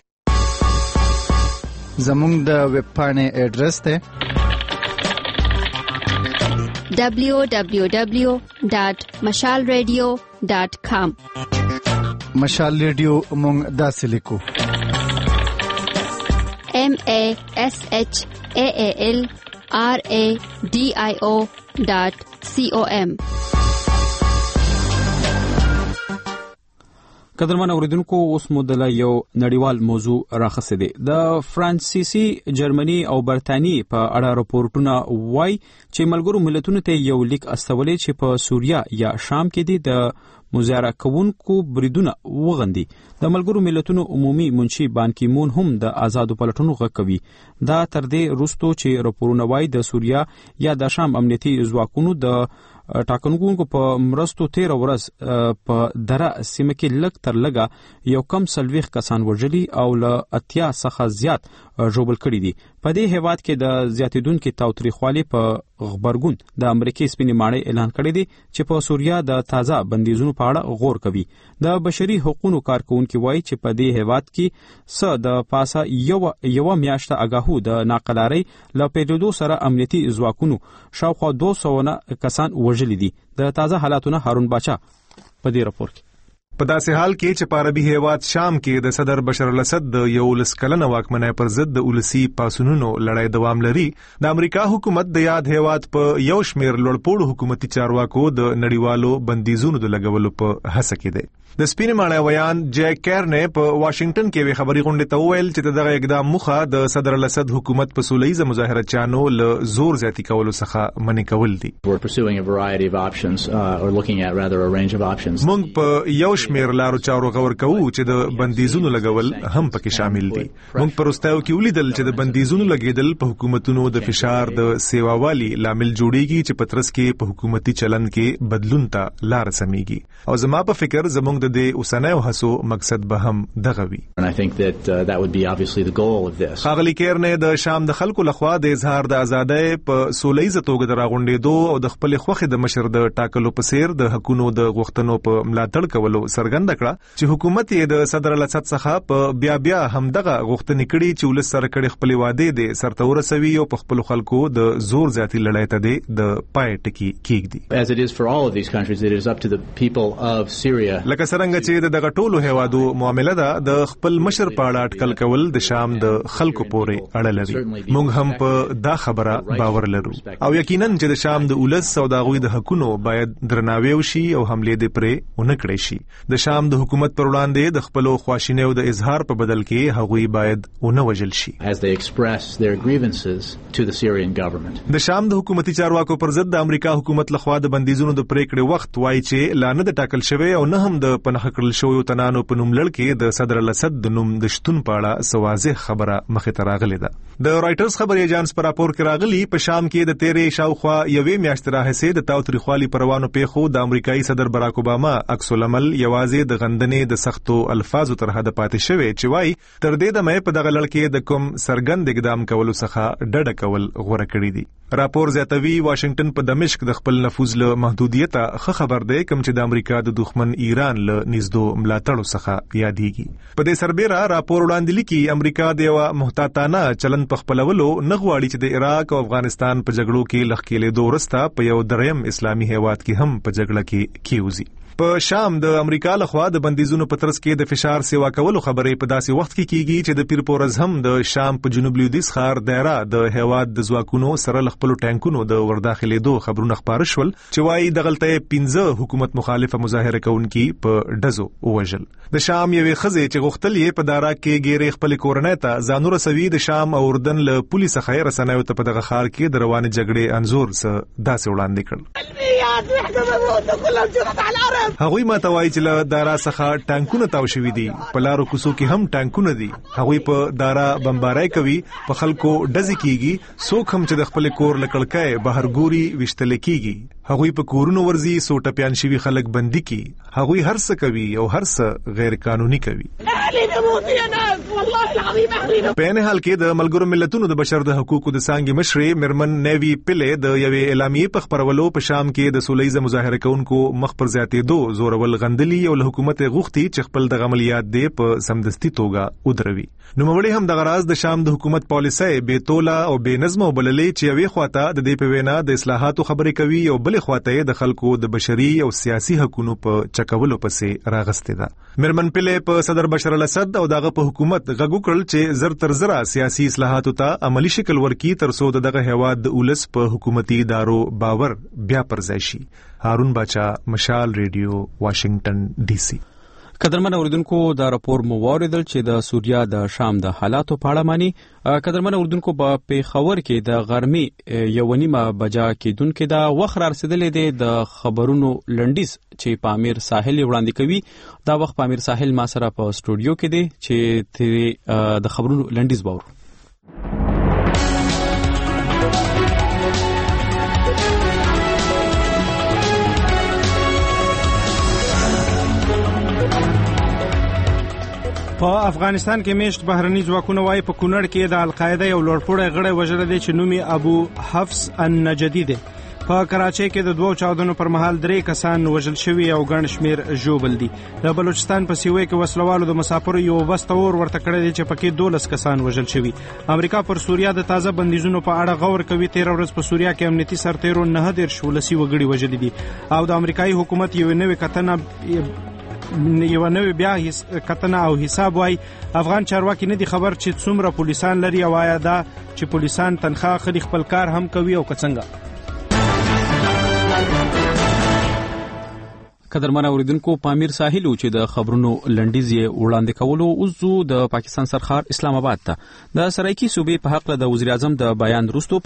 زموږ د ویب پاڼې اډرس ته www.mashalradio.com مشال ریډیو مونږ داسې لیکو MASHALRADIO.com قدرمن اوریدونکو اوس مدله یو نړیوال موضوع راخصه دي. د فرانسیسي، جرمني او برتانیې په اړه راپورټونه وای چې ملګرو ملتونو ته یو لیک استولې چې په سوریا یا شام کې دي د مظاهره کوونکو بریدونه وغندي. د ملګرو ملتونو عمومي منشي بان کی مون هم د آزادو پلټنو غږ کوي. دا تر دې وروسته چې راپورونه وای د سوریا یا د شام امنیتي ځواکونو د ټاکنونکو په مرستو 13 ورځ په دره سیمه کې لږ تر لږه یو کم 40 کسان وژلي او له 80 څخه زیات ژوبل کړي دي. په دې هیواد کې د زیاتیدونکو تاوتریخوالي په خبرګون د امریکای سپینې ماڼۍ اعلان کړی دی چې په سوریا د تازه بندیزونو په اړه غور کوي. د بشري حقوقو کارکونکو وایي چې په دې هیواد کې څه د پاسه یو میاشت اگاهو د ناقلاري له پیډودو سره امنیتي ځواکونو شاوخوا 200 کسان وژلي دي. د تازه حالاتونو هارون باچا په دې راپور کې په داسې حال کې چې په عربي هیواد شام کې د صدر بشار الاسد د 11 کلنه واکمنۍ پر ضد د ولسی پاسونونو لړۍ دوام لري، د امریکا حکومت د یاد هیواد په یو شمیر لوړپوړو حکومتي چارواکو د نړیوالو بندیزونو د لګولو په هڅه کې دی. د سپینې ماڼۍ ویان جیک کیرنی په واشنگټن کې وی خبري غونډې ته وویل چې دغه اقدام مخه د صدر الاسد حکومت په سولهییزه مظاهره چانو له زور زیاتی کولو څخه منع کول دي. موږ په یو شمیر لارو چارو غور کوو چې د بندیزونو لګول هم پکې شامل دي. موږ پر واستاو کې ولیدل چې د بندیزونو لګیدل په حکومتونو د فشار د سیواوالي لامل جوړیږي چې په ترڅ کې په حکومتي چلن کې بدلون ته لار سميږي. او زما په فکر زموږ د اوسنیو هڅو مقصد به هم دغه وي. ښاغلي کیرنی د شام د خلکو لخوا د اظهار د ازادۍ په سولهییزه توګه د راغونډېدو او د خپل خوښې د مشر د ټاکلو په څیر د حقوقو د غوښتنو په ملاتړ کولو څرګنده کړه چې حکومت یې د صدر الاسد څخه په بیا هم دغه غوښتنې کړي چې ولس سره کړي خپل وعده دي سرته ورسوي او په خپل خلکو د زور زیاتی لړۍ ته د پای ټکی کېږدي. لکه څنګه چې دغه ټولو هیوادو معاملې ده د خپل مشر په اړه اټکل کول د شام د خلکو پورې اړه لري. موږ هم په دا خبره باور لرو او یقینا چې د شام د ولس او د غوي د حقوقو باید درناوی وشي او حمله دې پرې ونه کړی شي. د شام د حکومت پر وړاندې د خپل خواشینیو د اظهار په بدل کې هغوی باید ونه وژل شي. د شام د حکومتي چارواکو پر ضد د امریکا حکومت لخوا د بندیزونو د پریکړې وخت وایي چې لا نه د ټاکل شوی او نه هم د پنهه کړل شویو تنانو په نوم لړ کې د صدر الاسد د نوم د شتون په اړه سوازه خبره مخې ته راغلې ده. د رائټرز خبري ایجنس پر راپور کې راغلي په شام کې د تیرې شاوخوا یوې میاشتې راهیسې د تاوتریخوالي پروانو پیښو د امریکایي صدر براک اوباما عکس العمل یوازې د غندنې د سختو الفاظو تر حد پاتې شوی چې وایي تر دې دمه په دغه لړ کې د کوم سرګند اقدام کولو څخه ډډه کول غوړه کړی دي. راپور زیاتوي واشنگټن په دمشق د خپل نفوذ له محدودیت ښه خبر دی کوم چې د امریکا د دښمن ایران له نږدې ملاتړو څخه یادېږي. په دې سربېره راپور وړاندې لیکي امریکا د یو محتاطانه چلن په خپلولو نه غواړي چې د عراق او افغانستان په جګړو کې لښ کېدو وروسته په یو دریم اسلامي هیواد کې هم په جګړه کې کیوزي. په شام د امریکا لخوا د بندیزونو په ترڅ کې د فشار سیوا کولو خبرې په داسې وخت کې کیږي چې د پیر پورز هم د شام په جنوب لویدیځ ښار دایره د هیواد د ځواکونو سره خپل ټانکونو د ورداخلېدو خبرونه خبر شول چې وایي دغلته 15 حکومت مخالفه مظاهره کوونکي په ډزو وژل. د شام یوې ښځې چې غوښتل یې په دارا کې ګیرې خپل کورنۍ ته ځانو رسوي د شام او اردن له پولیس څخه رسنیو ته په دغه ښار کې د روانې جګړې انزور څه داسې وړاندې کړ. هغوی ماته وایي چې له دارا څخه ټانکونه تاو شوي دي، په لارو کوڅو کې هم ټانکونه دي. هغوی په دارا بمبارۍ کوي، په خلکو ډزې کیږي، څوک هم چې د خپل کور له کړکۍ بهر ګوري وشتل کیږي. هغوی په کورونو ورځي، سوټه پیان شوي خلک بندي کی. هغوی هر څه کوي او هر څه غیر قانوني کوي. په ان حال کې د ملګرو ملتونو د بشر د حقوقو د څانګې مشرې مرمن نیوی پلې د یوې اعلامیې په خبرولو په شام کې د سولهییزه مظاهره کوونکو مخ پر زیاتېدو زورول غندلي او له حکومت غوښتي چې خپل د عملیات دی په سمدستي توګه ودروي. نوموړي هم د غراز د شام د حکومت پالیسۍ بې توله او بې نظمه وبللې چې یوې خواته د دې په وینا د اصلاحاتو خبرې کوي او بلې خواته د خلکو د بشري او سیاسي حقوقو په چکولو پسې راغستې ده. مرمن پلې په صدر بشار الاسد او دغه په حکومت غږ وکړل چې زر تر زره سیاسي اصلاحاتو ته عملی شکل ورکړي ترڅو دغه هیواد د ولس په حکومتي ادارو باور بیا پر ځای شي. هارون باچا، مشال ریډیو، واشنگټن ډي سي. قدرمن اوریدونکو دا راپور مو واوریدل چې د سوریا د شام د حالاتو په اړه مانی. قدرمن اوریدونکو په پیښور کې د غرمې 1:30 بجا کېدونکو د وخت رسیدلې دی د خبرونو لنډیز چې په امیر ساحل وړاندې کوي. دا وخت په امیر ساحل ما سره په سټوډیو کې دی چې د خبرونو لنډیز باور. په افغانستان کې میشت بهرني ځواکونه وايي په کونړ کې د القاعده یو لوړپوړی غړی وژل دی چې نوم یې ابو حفص النجدي دی. په کراچۍ کې د 2 چاودنو پر مهال 3 کسان وژل شوي او ګڼ شمیر ژوبل دي. د بلوچستان په سیوی کې وسلوالو د مسافرو یو بس تور ورته کړی دی چې پکې 12 کسان وژل شوي. امریکا پر سوریا د تازه بندیزونو په اړه غور کوي. 13 ورځ په سوریا کې امنیتي سرتیرو 19 ولسی وګړي وژل دي او د امریکایي حکومت یو نوې بیا کتنه او حساب وای. افغان چارواکي نه دي خبر چې څومره پولیسان لري او آیا دا چې پولیسان تنخواه خلی خپل کار هم کوي او څنګه. قدرمن اوریدونکو په امیر ساحل چې د خبرونو لنډیز وړاندې کولو اوسو د پاکستان سرخار اسلام آباد ته د سرایکی صوبې په حق د وزیر اعظم د بیان وروسته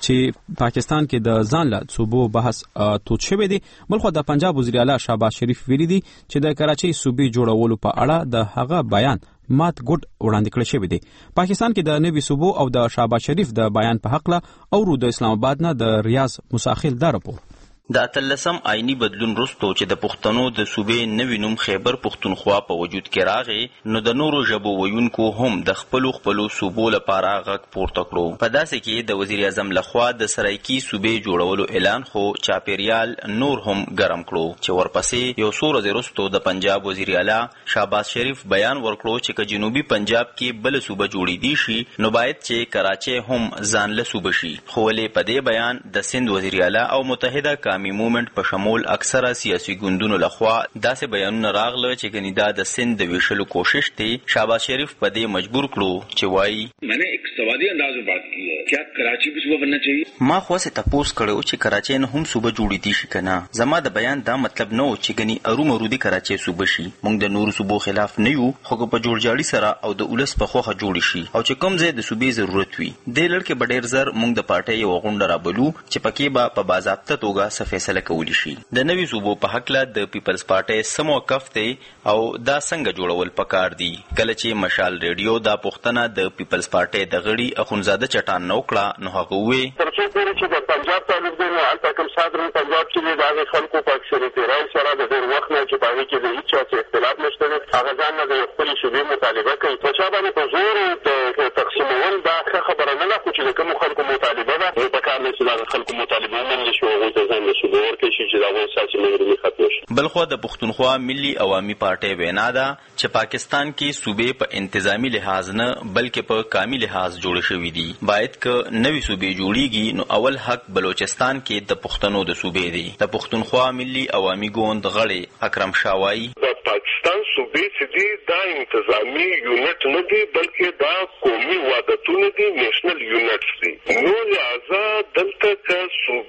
چې پاکستان کې د ځان له صوبو بحث توت شوی دی. بلخو د پنجاب وزیر اعلی شهباز شریف ویلي دی چې د کراچۍ صوبې جوړولو په اړه د هغه بیان مات ګډ وړاندې کړی شوی دی. پاکستان کې د نوي صوبو او د شهباز شریف د بیان په حق له او د اسلام آباد نه د ریاض مساخل دا راپور. د اتلسم آئینی بدلون وروسته چې د پښتنو د صوبې نوی نوم خیبر پښتونخوا په وجود کې راغی نو د نورو ژبو ویونکو هم د خپلو صوبو لپاره غږ پورته کړو. په داسې کې د وزیر اعظم لخوا د سرایکی صوبې جوړولو اعلان خو چاپیریال نور هم ګرم کړو چې ورپسې یو څو ورځې وروسته د پنجاب وزیر اعلی شهباز شریف بیان ورکړو چې که جنوبي پنجاب کې بل صوبه جوړېدی شي نو باید چې کراچۍ هم ځان له صوبه شي. خو ولې په دې بیان د سند وزیر اعلی او متحده قومي موومنټ په شمول اکثره سیاسي ګوندونو لخوا داسې بیانونه راغله چې ګنې دا د سند د ویشلو کوشش دی. شهباز شریف په دې مجبور کړو چې وایي میں نے ایک سوادی انداز میں بات کی ہے کیا کراچی بھی صوبہ بننا چاہیے. ما خو څه تپوس کړو چې کراچۍ نه هم صوبه جوړېدی شي کنه. زما د بیان دا مطلب نه و چې ګنې ارومرو دي کراچۍ صوبه شي. موږ د نورو صوبو خلاف نه یو خو په جوړجاړي سره او د ولس په خوخه جوړ شي او چې کوم ځای د صوبې ضرورت وي د لړ کې ډېر زر موږ د پارټۍ یو غونډه رابلو چې پکې به په باضابطه توګه څه فیصله کولی شي. د نوي صوبو په حق له د پیپلز پارټۍ څه موقف دی او دا څنګه جوړول پکار دي. کله چې مشال ریډیو دا پوښتنه د پیپلز پارټۍ د غړي اخونزاده چټان نو کړه نو هغه وویل تر څو پورې چې د پنجاب طالب دی هلته کوم صادرن پنجاب چې د هغې خلکو په اکثریت رایې سره د ډېر وخت نه چې په هغې کې د هېڅ چا څه اختلاف نشته دی هغه ځان نه د خپلې صوبې مطالبه کوي. په چا باندې په زور تقسیمول دا ښه خبره نه ده خو چې د کومو خلکو مطالبه ده په کار دی چې د هغه خلکو مطالبه ومنل شي هغوی ته ځان له صوبې ورکړی شي چې د هغوی سیاسي محرومي ختمه شي. بلخو د پښتونخوا ملي عوامي پارټۍ وینا ده چې پاکستان کې صوبې په انتظامی لحاظ نه بلکې په قومي لحاظ جوړ شوي دي. باید که نوي صوبې جوړیږي نو اول حق بلوچستان کې د پښتنو د صوبې دی. د پښتونخوا ملي عوامي ګوند غړی اکرم شاه وایي د پاکستان صوبې چې دي دا انتظامی یونټ نه دي بلکې دا قومي وحدتونه دي نیشنل یونټس دي. نو لہذا دلته که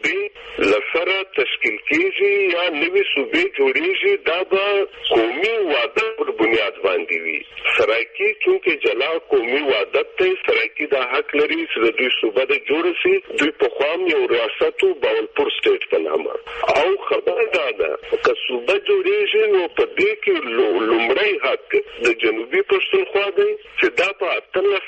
صوبې لسره تشکیل کیږي یا نوي صوبې جوړیږي دا به قومي وحدت پر بنیاد باندې وي. سرایکي چونکې جلا قومي وحدت دی سرایکي دا حق لري چې د دوی صوبه د جوړه سي. دوی پخوا یو ریاست و باولپور سټیټ په نامه او خبره دا ده که صوبه جوړیږي نو په دې کې لومړی حق د جنوبي پښتونخوا دی چې دا په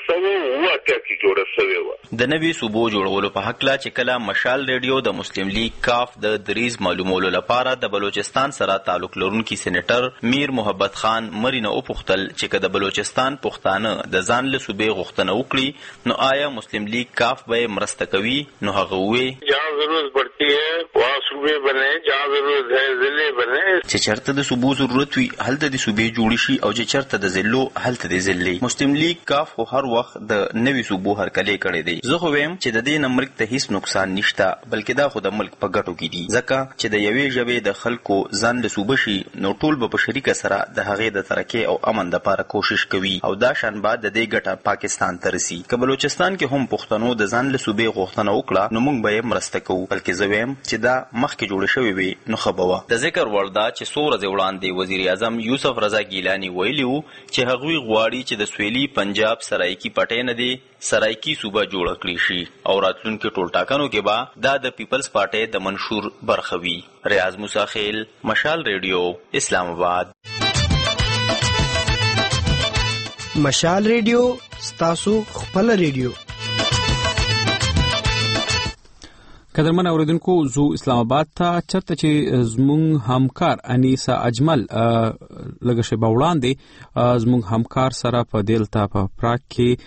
1880 کې جوړه شوې وه. د نوي صوبو جوړولو په حق لا چې کله مشال ریډیو د مسلم لیگ کاف د دریز معلومولو لپاره د بلوچستان سره تعلق لرونکي سېنیټر میر محبت خان مرینه وپوښتل چې که د بلوچستان پښتانه د ځان له صوبې غوښتنه وکړي نو آیا مسلم لیگ کاف به مرسته کوي نو هغه وویل جہاں ضرورت پڑتی ہے وہاں صوبے بنے جہاں ضرورت ہے ضلع بنے. چې چېرته د صوبو ضرورت وي هلته د صوبې جوړې شي او چې چېرته د ضلعو هلته د ضلعې. مسلم لیگ کاف خو هر وخت د نوي صوبو هرکلی کړی دی. زه خو ویم چې د دې نه ملک ته هیڅ نقصان نشته بلکې دا خو د ملک په ګټو کې دي ځکه چې د یوې ژبې د خلکو ځان له صوبه شي نو ټول به په شریکه سره د هغې د ترقۍ او امن دپاره کوشش کوي او دا شان به د دې ګټه پاکستان ته رسي. که بلوچستان کې هم پښتنو د ځان له صوبې غوښتنه وکړه نو موږ به یې مرسته کوو بلکې زه ویم چې دا مخکې جوړ شوی وي نو خبره د ذکر وردا چې څو ورځې وړاندې وزیر اعظم یوسف رضا ګیلانی ویلي وو چې هغوی غواړي چې د سویلي پنجاب سرایکی پټې نه دی سرایکی صوبه جوړ کړی شي او راتلونکي ټولټاکنو کې به دا د پیپلز پارټي د منشور برخه وي. ریاض موسی خیل، مشال ریډیو، اسلام آباد. مشال ریډیو ستاسو خپل ریډیو. قدرمن اوریدونکو، زو اسلام آباد ته چرته چې زموږ همکار انیسا اجمل لږه شیبه وړاندې زموږ همکار سره په دلتا په پراګ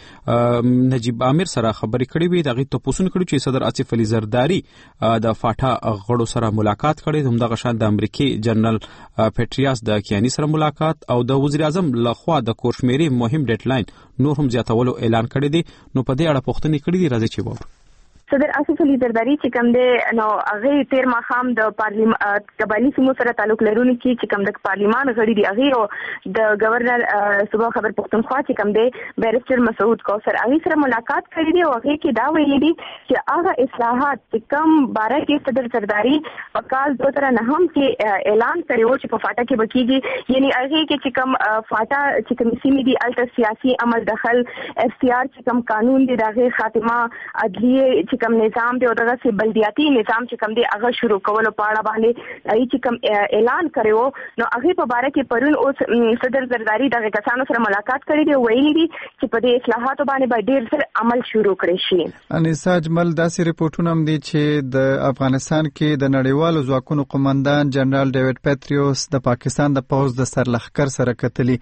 کې نجیب عامر سره خبرې کړې وې. د هغې تپوسونه کړي چې صدر آصف علي زرداري د فاټا غړو سره ملاقات کړی، همدغه شان د امریکې جنرال پیټریاس د کیاني سره ملاقات او د وزیر اعظم لخوا د کورشمیري مهم ډیډ لاین نور هم زیاتولو اعلان کړی دی. نو په دې اړه پوښتنې کړې دي، راځي چې وورو. صدر آصف علي زرداري چې کوم دی نو هغه تیر ماښام د پارلیمان قبایلی سیمو سره تعلق لرونکي چې کوم د پارلیمان غړي دي هغه د گورنر صوبه خیبر پختونخوا چې کوم دی بیرسټر مسعود کوثر هغه سره ملاقات کړې دي او هغه کې دا ویلي دي چې هغه اصلاحات چې کوم باره کې صدر زرداري په کال 2009 کې اعلان کړو چې په فاټا کې بکیږي، یعنی هغه کې چې کوم فاټا چې کوم سیمې دي الټر سیاسي عمل دخل اف سی آر چې کوم قانون دی دغه خاتمه عدلیه کم نظام دی او دغه سی بلدیاتي نظام چې کم دی هغه شروع کولو په اړه باندې ای چې کم اعلان کړو نو هغه په باره کې پرون اوس صدر زرداري دغه کسانو سره ملاقات کړې دی، ویلي دي چې په دې اصلاحاتو باندې به ډیر سره عمل شروع کړي شي. انیسا اجمل، داسې ریپورتونه هم دي چې د افغانستان کې د نړیوالو ځواکونو قومندان جنرال ډیوډ پیټریوس د پاکستان د پوځ د سرلښکر سره کتلي.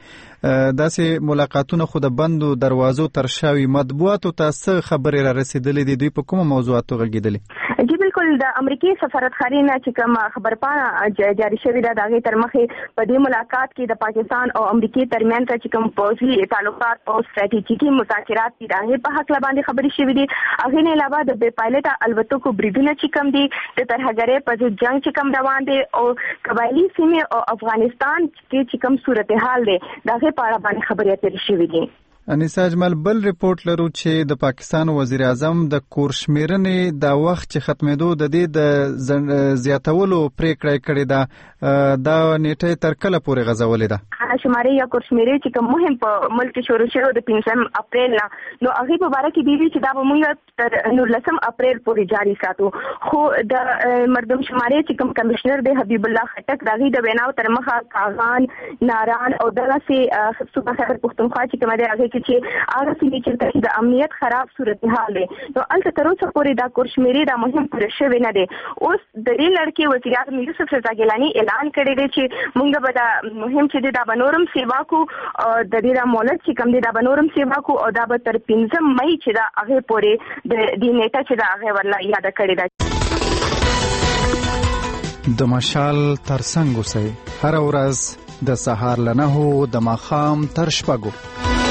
داسې ملاقاتونه خو د بندو دروازو تر شاوي مطبوعاتو ته څه خبرې را رسیدلې دي؟ دوی په کومه موضوعاتو غږیدلې؟ جی بالکل، د امریکای سفارتخانې نه چې کوم خبرپاڼه جاری شوې ده د هغې تر مخې په دې ملاقات کې د پاکستان او امریکای ترمنځ چې کوم پوځي تعلقات او ستراتیژیکي مذاکرات دي د هغې په هکله باندې خبرې شوې دي. هغې نه علاوه د بې پایلټه الوتکو بریدونه چې کوم دي د ترهګرۍ په ضد جنګ چې کوم روان دی او قبایلي سیمې او افغانستان کې چې کوم صورتحال دی د هغې په اړه باندې خبرې اترې شوې دي. انیسا اجمل، بل ریپورت لرو چې د پاکستان وزیر اعظم د کورشمیرنې د وخت چې ختمېدو د دې د زیاتولو پریکړه کړې ده، دا نیټه تر کله پورې غځولې ده؟ شمارې یا کورشمیرې چې کوم مهم په ملک کې شروع شوی د 15 اپریل نه، نو هغه په اړه کې دی چې دا به موږ تر 19 اپریل پورې جاری ساتو. خو د مردم شمارې چې کوم کمشنر دی حبیب الله خټک دغه د ویناو تر مخه کاغان، ناران او دغه سي صوبه خیبر پختونخوا چې کوم دی هغه چې هغه سیمې چې د امنیت خراب صورتحال دی نو الته تر اوسه پورې دا کورشمیري دا مهم پوره شوی نه دی. اوس د دې لړکې وزیر اعظم یوسف رضا ګیلانی اعلان کړی دی چې موږ به دا مهم چې دا بنورم سیوا کو د دې د مولد چې کوم دی دا بنورم سیوا کو او دا به تر 15 مئی چې دا هغه پورې د دې نیټه چې دا هغه ورلا یاد کړی دی. د مشال ترڅنګ اوسئ هر ورځ د سهار له 9 د ماښام تر 6.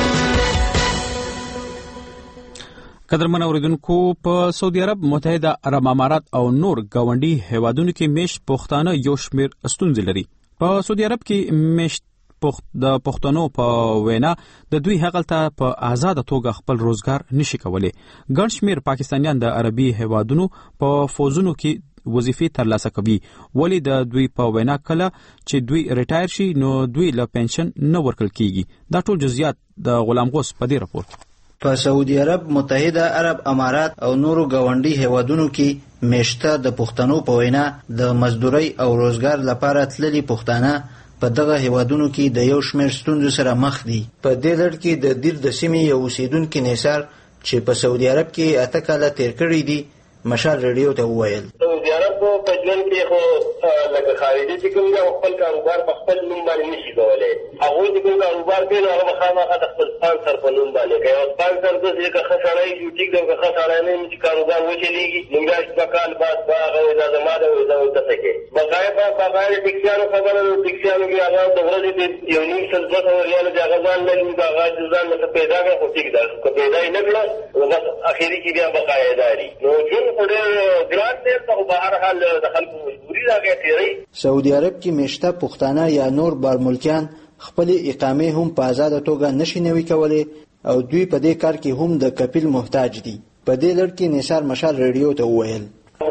قدرمن اوریدونکو، په سعودي عرب، متحده عرب امارات او نور ګاونډي هیوادونو کې میشت پښتانه یو شمېر ستونزې لري. په سعودي عرب کې میشت د پښتنو په وینا د دوی هغلته په آزاد توګه خپل روزګار نشي کولی. ګڼ شمېر پاکستانیان د عربي هیوادونو په فوزونو کې وظیفې ترلاسه کوي، ولی د دوی په وینا کله چې دوی ریټایر شي نو دوی له پنشن نه ورکړل کیږي. دا ټول جزئیات د غلام غوث په دې راپور. په سعودي عرب، متحده عرب امارات او نورو ګاونډي هیوادونو کې میشته د پښتنو په وینا د مزدوري او روزګار لپاره تللي پښتانه په دغه هیوادونو کې د یو شمېر ستونزو سره مخ دي. په دې لړ کې د دیر د سیمې یو اوسیدونکي نثار چې په سعودي عرب کې 8 کاله تیر کړي دي مشال ریډیو ته وویل: سعودي عرب په ژوند کې خو لکه خارجي چې کوم دی خپل کاروبار په خپل نوم باندې نشي کولی. هغوی چې کوم کاروبار کوي نو هغه خامخا د خپل سپانسر په نوم باندې کوي. او سپانسر داسې که ښه سړی شي ټیک دی، که ښه سړی نه وي چې کاروبار وچلېږي نو میاشت به کال بعد به هغه وایي دا زما ده، وایي دا ورته څه کوي. بقایا د ټیکسیانو خبره ده. ټیکسیانو کې هغه د ورځې د 1.5 ریاله د هغه ځان لري، د هغه ځان نه پیدا کړه خو ټیک ده، که پیدا یې نه کړه نو بس اخري کې بیا بقایا داري. نو ژوند خو ډېر ګران دی، خو به هر حال د خلکو مجبوري راغی تېروي. سعودي عرب کې میشته پښتانه یا نور بارملکیان خپل اقامې هم په آزاده توګه نشي نوي کولی او دوی په دې کار کې هم د کپیل محتاج دي. په دې لړ کې نثار مشال ریډیو ته وویل: مدارکی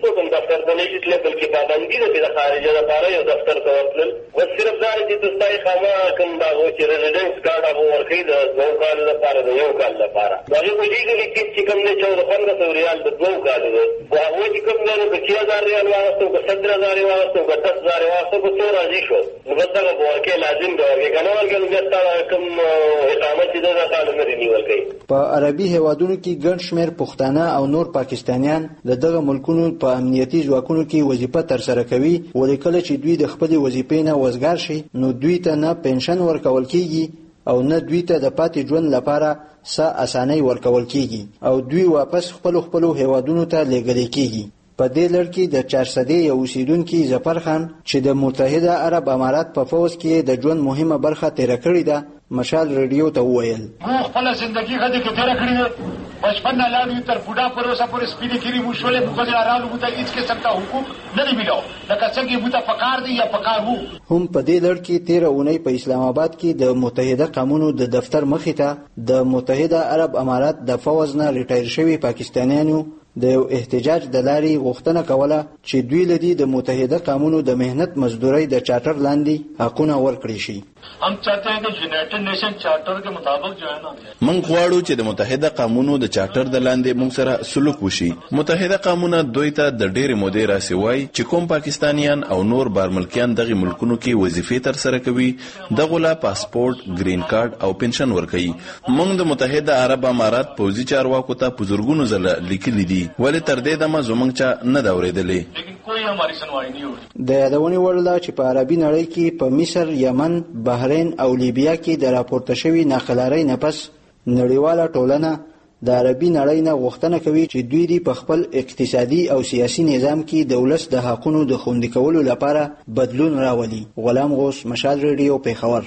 څوک هم دفتر ته نشي تللی، بلکې پابندي ده چې د خارجه دپاره یو دفتر ته ورتلل. بس صرف دا دی چې ته ستا خامه کوم د هغو چې ریزیډنس کارډ هغه ورکوي د 2 کال لپاره، د 1 کال لپاره. نو هغې په دې کې ټیپ چې کوم دی 1400 ریال د 2 کالو دی، خو هغوی چې کوم دی نو که 6000 ریال واغېستو، که 17000 یې واغېستو، که 10000 یې واغېستو، که څو راضي شو نو بس دغه به ورکوې، لازم به ورکوې، که نه ورکوې نو بیا ستا کوم اقامت چې دی دا تاله نه رینیول کوي. په عربي هیوادونو کې ګڼ شمېر پښتانه او نور پاکستانیان د دغه ملکونو په امنیتي ځواکونو کې وظیفه ترسره کوي، ولې کله چې دوی د خپلې وظیفې نه وزګار شي نو دوی ته نه پنشن ورکول کیږي او نه دوی ته د پاتې ژوند لپاره څه اسانۍ ورکول کیږي او دوی واپس خپلو هیوادونو ته لیږل کیږي. په دې لړ کې د 400 یو اوسیدونکي ظفر خان چې د متحده عرب امارات په فوز کې د ژوند مهمه برخه تیره کړې ده مشال ریډیو ته وویل: موږ خپل ژوندۍ غږ کې تیره کړې ده، بچپن نه لاړو تر بوډا پر اوسه پورې سپینې کړي مو شولې موږ غوړالو مو ته هیڅ قسم ته حقوق نه دی ملو، لکه څنګه مو ته پکار دی یا پکار وو. هم په دې لړ کې 13 اونۍ په اسلام آباد کې د متحده قومونو د دفتر مخې ته د متحده عرب امارات د فوز نه ریټایر شوي پاکستانیانو د یو احتجاج د لارې غوښتنه کوله چې دوی لدی د متحده قومونو د مهنت مزدورۍ د چارټر لاندې حقونه ورکړي شي. हम चाहते हैं कि यूनाइटेड नेशन चार्टर के मुताबिक जो है ना من غواړو چې د متحده قومونو د چارټر د لاندې موږ سره سلوک وشي. متحده قومونه دوی ته د ډېرې مودې راسوي چې کوم پاکستانیان او نور بارملکیان دغه ملکونو کې وظیفې تر سره کوي دغه لا پاسپورت، گرین کارت او پنشن ورکوي. موږ د متحده عرب امارات پوځي چارواکو ته په زورګونو ځله لیکلي دي، ولې تر دې دمه زموږ چا نه دا اورېدلې. کوئی हमारी सुनवाई नहीं हो रही. د یادونې وړ ده چې په عربي نړۍ کې په مصر، یمن، بحرین او لیبیا کې د راپورته شوي ناخلارۍ نه پس نړیواله ټولنه د عربي نړۍ نه غوښتنه کوي چې دوی دې په خپل اقتصادي او سیاسي نظام کې د ولس د حقونو د خوندي کولو لپاره بدلون راولي. غلام غوث، مشال ریډیو، پیښور.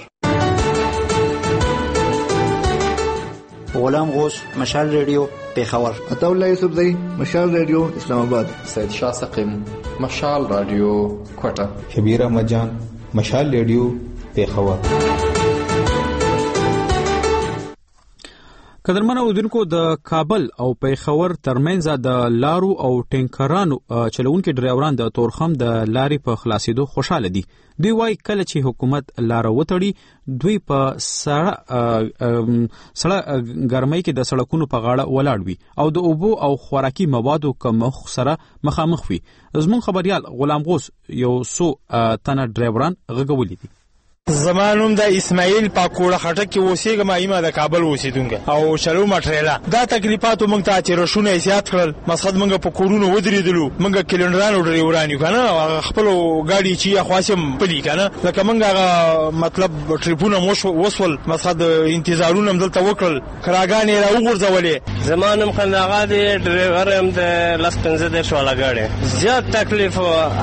غلام غوث، مشال ریډیو، پیښور. عطا الله یوسفزئی، مشال ریډیو، اسلام آباد. سید شاه سقیم، مشال رادیو، کوټه. شبیر احمد جان، مشال ریډیو، پیښور. قدرمن اوریدونکو، د کابل او پیښور ترمنځ د لارو او ټینکرانو چلوونکو ډرایوران د تورخم د لارې په خلاصېدو خوشاله دي. دوی وايي کله چې حکومت لار وتړي دوی په سړه ګرمۍ کې د سړکونو په غاړه ولاړ وي او د اوبو او خوراکي موادو کمښت سره مخامخ وي. زموږ خبريال غلام غوث یو څو تنه ډرایوران غږولي دي. زمانوم د اسماعیل پاکوړه خټک کې اوسېږم، ایمه د کابل اوسېدونکو او چلو مټریلا. دا تکلیفاتو موږ ته چې رشونه زیات کړل، مقصد موږ په کورونو ودرېدلو، موږ کلندرانو ډرایوران یو کنه، خپل غاډي چې خاصم پلی کنه، لکه موږ هغه مطلب ټریپونه وسول، مقصد انتظارونه دلته وکړل، کراګانې را وګرځولې. زمانوم خنداغه دی ډرایور هم د لاس 15 شواله غاډي زیات تکلیف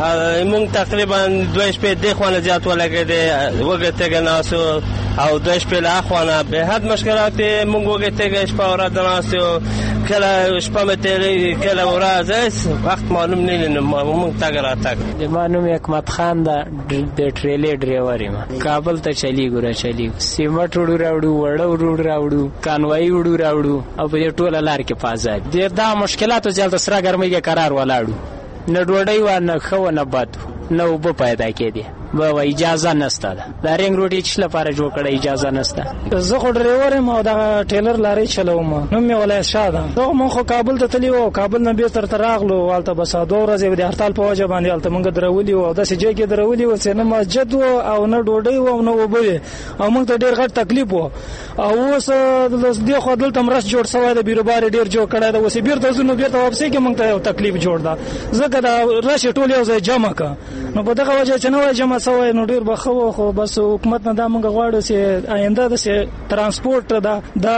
موږ تقریبا 2 شپې د خوانه زیات ولګېده وګته ناسو او د شپې لا خوانه به حد مشکلات موږ وګته شپه ورځ ناسو کله شپه مته کله ورځ وخت معلوم نه لنه موږ تاګرا تک. زمانوم حکمت خان د ټریلر ډرایور ما کابل ته چلی ګره چلی سیمټ وړو راوړو وړو راوړو کانوای وړو راوړو او په ټوله لار کې پازاد ډیر دا مشکلات چې د سره ګرمۍ کې قرار ولاړو نه ډوډۍ و نه خو نه بد نه وب پیدا کېدی به اجازه نشته دا رنګ روټي چې لپاره جوړ کړه اجازه نشته. زه خو ډرایور یم او دا ټیلر لارې چلوم، نو مې ولای شاده زه مونږ خو کابل ته تلی وو، کابل نه به تر راغلو والته بس 2 ورځې د هړتال په وجه باندې الته مونږ درولي او داسې ځای کې درولي و چې نه مسجد وو او نه ډوډۍ وو او نه وبوي او مونږ ته ډیر غټ تکلیف وو. او اوس د خو دلته مرش جوړ شوی د بیروبار ډیر جوړ کړی دا اوس بیرته زونو بیرته واپسې کې مونږ ته تکلیف جوړ دا زګه دا راشي ټول یو ځای جمع کا، نو په دغه وجه چې نو جمع شوی نو ډیر خو بس حکومت نه دا موږ غواړو چې آینده د ترانسپورت دا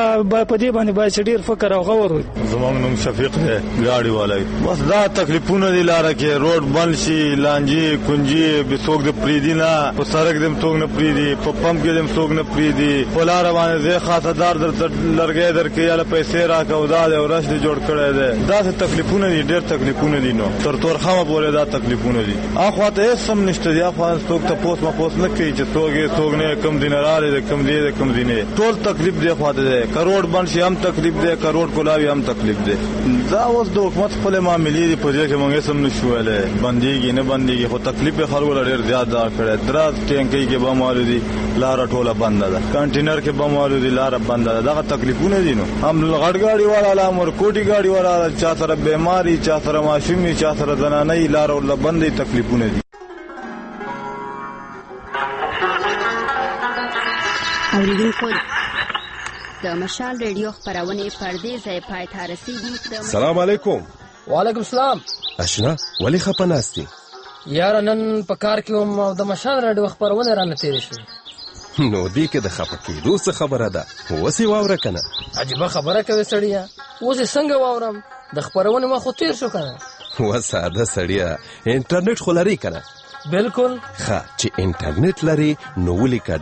په دې باندې باید ډیر فکر او غور وي. زموږ نوم شفیق دی، ګاډي والای. بس دا تکلیفونه دي لاره کې، روډ بند شي، لانجی کنجی به څوک د پریدینا په سړک دم څوک نه پریدي، په پمپ کې دم څوک نه پریدي، په لار باندې زه خاطردار در لرګي درکې یا پیسې راکاو دا او رش دي جوړ کړی دی. دا تکلیفونه دي، ډیر تکلیفونه دي، نو تر تورخمه پورې دا تکلیفونه دي. اخواته هیڅ سم نشته دی، اخواته څوک تاسو ما پوس نه کوي چې څوک نه کم دین رااله د کم دی د کم دینه ټول تکلیف دی خو ده کروڑ بن شي هم تکلیف دی کروڑ کولاوي هم تکلیف دی دا اوس د حکومت خپل معاملې دی په دې کې مونږ سم نشوله بنديږي نه بنديږي خو تکلیف خلکو لړ زیات دا کړه دراز ټینګي کې به مالو دي لار ټوله بند ده کنټینر کې به مالو دي لار بند ده دا تکلیفونه دي نو هم غړ گاډي والا امر کوټي گاډي والا چا سره بیماری چا سره ماشومي چا سره زنانه لار ول بندې تکلیفونه دي. اوریدونکو د مشال ریډیو خبرونه پردې ځای پای ته رسیدي. سلام علیکم. وعلیکم السلام. اشنا ولی خپناستی یار نن په کار کې هم د مشال ریډیو خبرونه رانه تیر شي. نو دې کې د خپکیدو څه خبره ده وسی واوره کنه. عجیب خبره کوي سړیا اوس څنګه واورم د خبرونه ما خو تیر شو کنه. وساده سړیا انټرنیټ خلاري کنه. بالکل ښه چې انټرنیټ لري نو ولیکه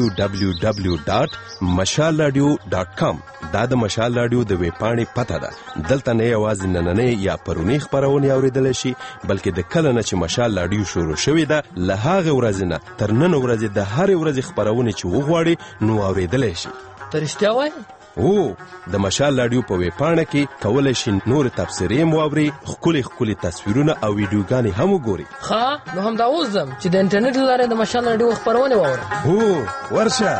www.mashalradio.com دا د مشال رادیو د ویب پاڼې پته ده. دلته نه یوازې نننې یا پرونی خبرونه اوریدل شي بلکې د کله نه چې مشال رادیو شروع شوې ده له هغه ورځې نه تر نن ورځې د هر ورځې خبرونه چې وغواړي نو اوریدل شي. ترشتیا وای او د مشال رادیو په ویب پاڼه کې کولای شي نور تفسیرې مواوري خولي تصویرونه او ویډیوګانې هم وګوري. ښه نو هم دا وزم چې د انټرنیټ لاره د مشال رادیو خبرونه واورم. هو ورشه.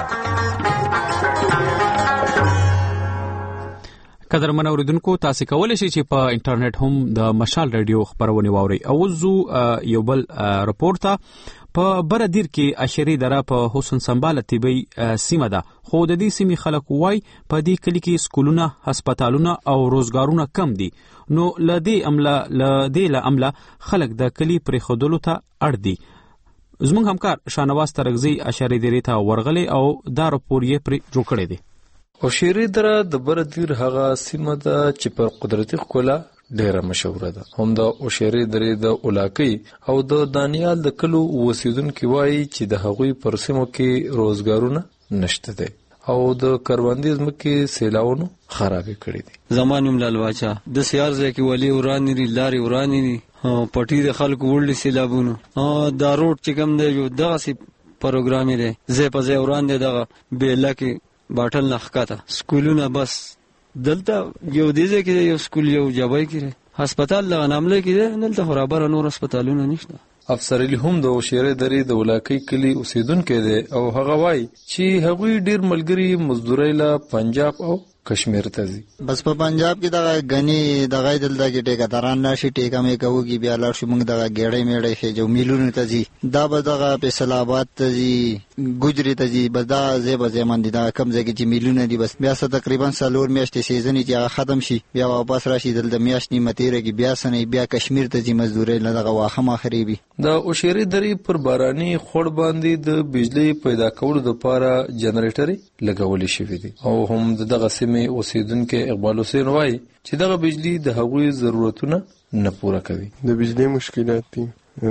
قدرمن اوریدونکو تاسو کولی شئ چې په انټرنیټ هم د مشال رادیو خبرونه واورئ. او زو یو بل راپورټه په بردیر کې اشری دره په حسن سنبال طبي سیمه ده خو د دې سیمې خلک وای په دې کلی کې سکولونه هسپتالونه او روزګارونه کم دي نو لدې عمله خلک د کلی پرې خودلو ته اړ دي. زموږ همکار شانواز ترغزی اشری دره ته ورغلی او دا راپور یې پر جوړ کړی دی. او شیری دره د بردیر هغه سیمه ده چې پر قدرتي ښکلا ډیره مشهوره ده. هم د اوشيري درې د اولاکي او د دانیال د کلو اوسیدونکو وایي چې د هغوی پر سیمو کې روزګارونه نشته دي او د کروندې ځمکې سیلاونو خرابې کړې دي. زمانم لالواچا د سیارځه کې ولی ورانی لاري ورانی پټي د خلکو وړل سیلابونو دا روډ چې کوم دی یو داسې پروګرام دی زه په ځای وران دی دغه بیل کې باټل نخکاته سکولونه بس دلته یو دیزه کې یو سکول یو جوای کې هسپتال لا نامله کې دلته خرابره نور هسپتالونه نشته. افسر علي هم د اوشيره درې د ولاکي کلی اوسیدونکو دی او هغه وای چې هغوی ډیر ملګری مزدوري لا پنجاب او کشمیر ته ځي. بس په پنجاب کې دغه غني دغه دلته کې ټیکداران نشي ټیکا مې کوي بیا لا شو موږ دغه ګړې میړې شي جو میلونو ته ځي دا به دغه په سلابات ته ځي ګجری ته ځي بس دا زیبه زمون دي دا کم ځای کې چې میلونه دي بس بیا تقریبا سالور میاشتې سیزن چې ختم شي بیا واپس راشي دلته میاشتې متیره کې بیا سنې بیا کشمیر ته ځي مزدوري لږه واخه ماخري بي. د اوشيري درې پر باراني خړ باندې د بجلی پیدا کولو لپاره جنریټر لګول شوی دي او هم دغه سیمه اوسیدونکو اقبال حسین وای چې دغه بجلی د هغوی ضرورتونه نه پوره کوي. د بجلی مشکلات دي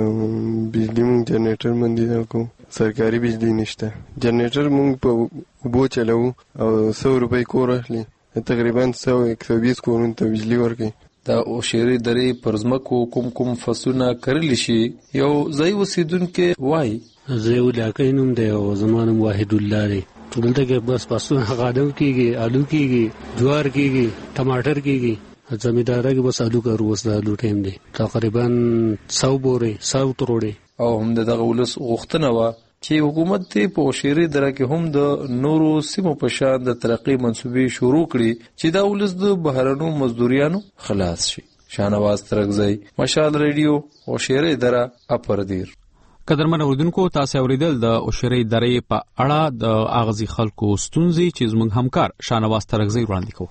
بجلی مونږ جنریټر باندې کو سرکاري بجلی نشته جنریټر مونږ په وبو چلو او 100 روپۍ کور اخلي تقریبا 120 کورونو ته بجلی ورکي. دا اوشيري درې پرزمکو کوم فصلونه کړل شي یو ځای اوسیدونکو وای زه ولاکینم دی او زمانم واحد الله دی دلته کې بس پاسونه غادم کیږي آلو کیږي جوار کیږي ټماټر کیږي زمینداري کې بس آلو کارو وس د آلو ټیم دی تقریبا 100 بورې 100 تروړې او هم دغه ولس غوښتنه و چې حکومت ته په اوشيري دره کې هم د نورو سیمو په شان د ترقی منصوبې شروع کړي چې دا ولس د بهرنو مزدوریانو خلاص شي. شانواز ترغزی مشال ریډیو اوشيري دره اپردیر. قدرمن اوریدونکو تاسو اوریدل د اوشيري درې په اړه د اغزي خلکو ستونزې چې زموږ همکار شانواز ترغزی وړاندې کوي.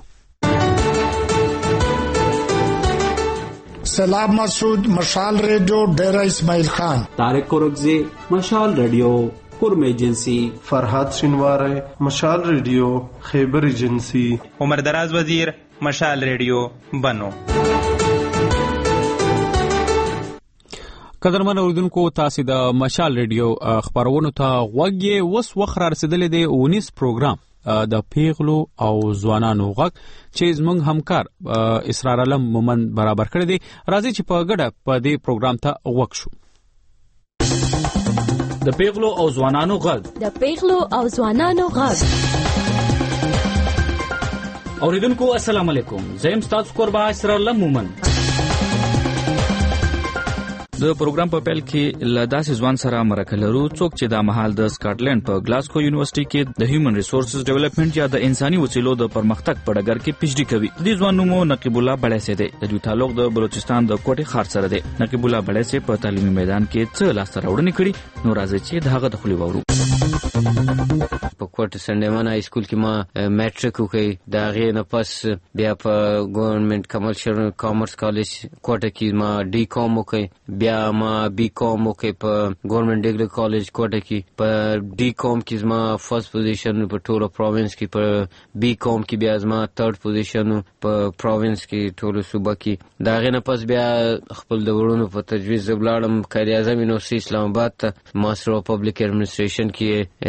سلام مسعود مشال ریڈیو ڈیرہ اسماعیل خان طارق کورکزی مشال ریڈیو کرم ایجنسی فرحات شنوارے مشال ریڈیو خیبر ایجنسی عمر دراز وزیر مشال ریڈیو بنو. قدرمن اوریدونکو تاسو د مشال ریډیو خبرونو ته غوږی وس وخر رسیدلې د 19 پروګرام د پیغلو او ځوانانو غږ چې زموږ همکار اسرار علم مومن برابر کړی دی. راځي چې په ګډه په دې پروګرام ته غوږ شو. د پیغلو او ځوانانو غږ د پیغلو او ځوانانو غږ. اوریدونکو السلام علیکم، زه یم ستاسو قربا اسرار الله مومن. د پروګرام په پیل کې له داسې ځوان سره مرکه لرو څوک چې د مهال د سکاټلند په ګلاسکو یونیورسيټي کې د هیومن ریسورسز ډیولپمنٹ یا د انساني وسیلو د پرمختګ په ډګر کې پی ایچ ډي کوي. د ځوان نوم نقیب الله بړیسه دی. د دوی تعلق د بلوچستان د کوټي ښار سره دی. نقیب الله بړیسه په تعلیمي میدان کې څه لاسته راوړنې کړې، نو راځي چې دغه د خولي وورو. په کوټ سنډمان های سکول کې ما میټریک وکړ. دا غي نه پس بیا په ګورنمنت کمرشل کامرس کالج کوټه کې ما ډي کوم وکړ. بیا ما بي کوم وکړ په ګورنمنت ډیګري کالج کوټه کې. په ډي کوم کې ما فرست پوزیشن په ټوله پروینس کې. په بي کوم کې بیا ما تھرد پوزیشن په پروینس کې ټوله صوبه کې. دا غي نه پس بیا خپل د ورونو په تجویز ولاړم قائد اعظم یونیورسيټي اسلام آباد ته ماستر اف پبلک ایڈمنسټریشن کې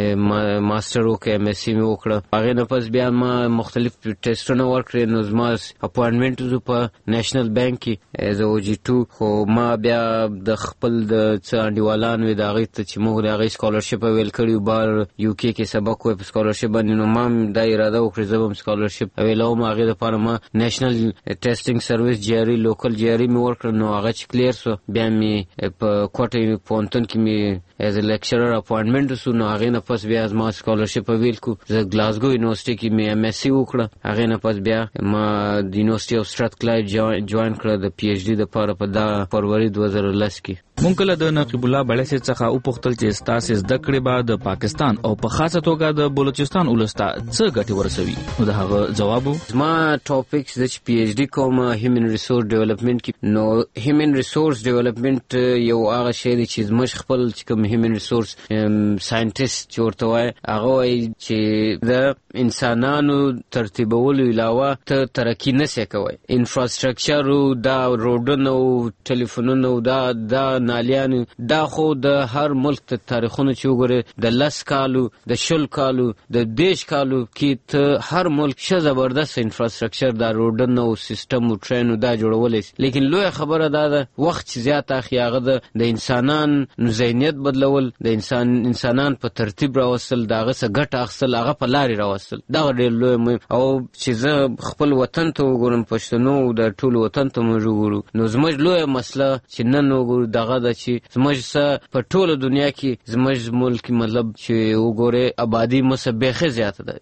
ماستر وکړ. ایم ایس سی مې وکړه. هغه نه پس بیا ما مختلف ټیسټونه ورکړل. نو زما اپاینټمنټ زو په نېشنل بانک کې ایز او جی 2. خو ما بیا د خپل د څاندیوالان وې د هغې ته چې موږ د هغې سکالرشپ ویل کړي بار یو کې سبق وې په سکالرشپ باندې. نو ما دا اراده وکړه زه به هم سکالرشپ ویلوم. هغې دپاره ما نیشنل ټیسټینګ سروس جی آر ای لوکل جی آر ای مې ورکړه. نو هغه چې کلیر سو بیا مې په کوټه پوهنتون کې مې ایز ا لیکچرر اپاینټمنټ وسو. نو هغې نه پس بیا زما سکالرشپ ویل کو. زه ګلاسګو یونیورسيټي کې مې ایم ایس سی وکړه. هغې نه پس بیا ما د یونیورسيټي اف سټراتکلاید جوائن کړه د پی ایچ ډي دپاره په دا فروری 2010 کې. مونږ کله د نقیب الله بړیسه څخه وپوښتل چې ستاسو زده کړې به د پاکستان او په خاصه توګه د بلوچستان ولسته څه ګټه ورسوي. نو د هغه جواب ما ټاپکس د پی ایچ ډي کوم هیومن ریسورس ډیولپمنٹ کې. نو هیومن ریسورس ډیولپمنٹ یو هغه شی دی چې زموږ خپل کوم هیومن ریسورس ساينټیست چورته وای هغه وای چې د انسانانو ترتیبولو علاوه ته ترقی نشي کوي. انفراستراکچر دا روډونو ټلیفونونو دا نالیانو دا خو د هر ملک ته تاریخونه چې وګوره د 10 کالو د 10 کالو د 10 کالو کې ته هر ملک شه زبردست انفراستراکچر دا روډونو سیستم او ټرینو دا جوړولې. لیکن لوی خبره دا ده وخت زیات اخیاغه د انسانان ذهنیت بدلول، د انسانان په ترتیب راوصل، داغه څخه ګټه اخیستل، هغه په لارې راوصل. دا ډېر لوی مهم. او چې زه خپل وطن ته وګورم پښتنو د ټول وطن ته موږ وګورو نو زموږ لوی مسله چې نن وګورو دغه د چې زموږ په ټوله دنیا کې زموږ ملک مطلب چې وګوره آبادی مسبخه زیاته ده.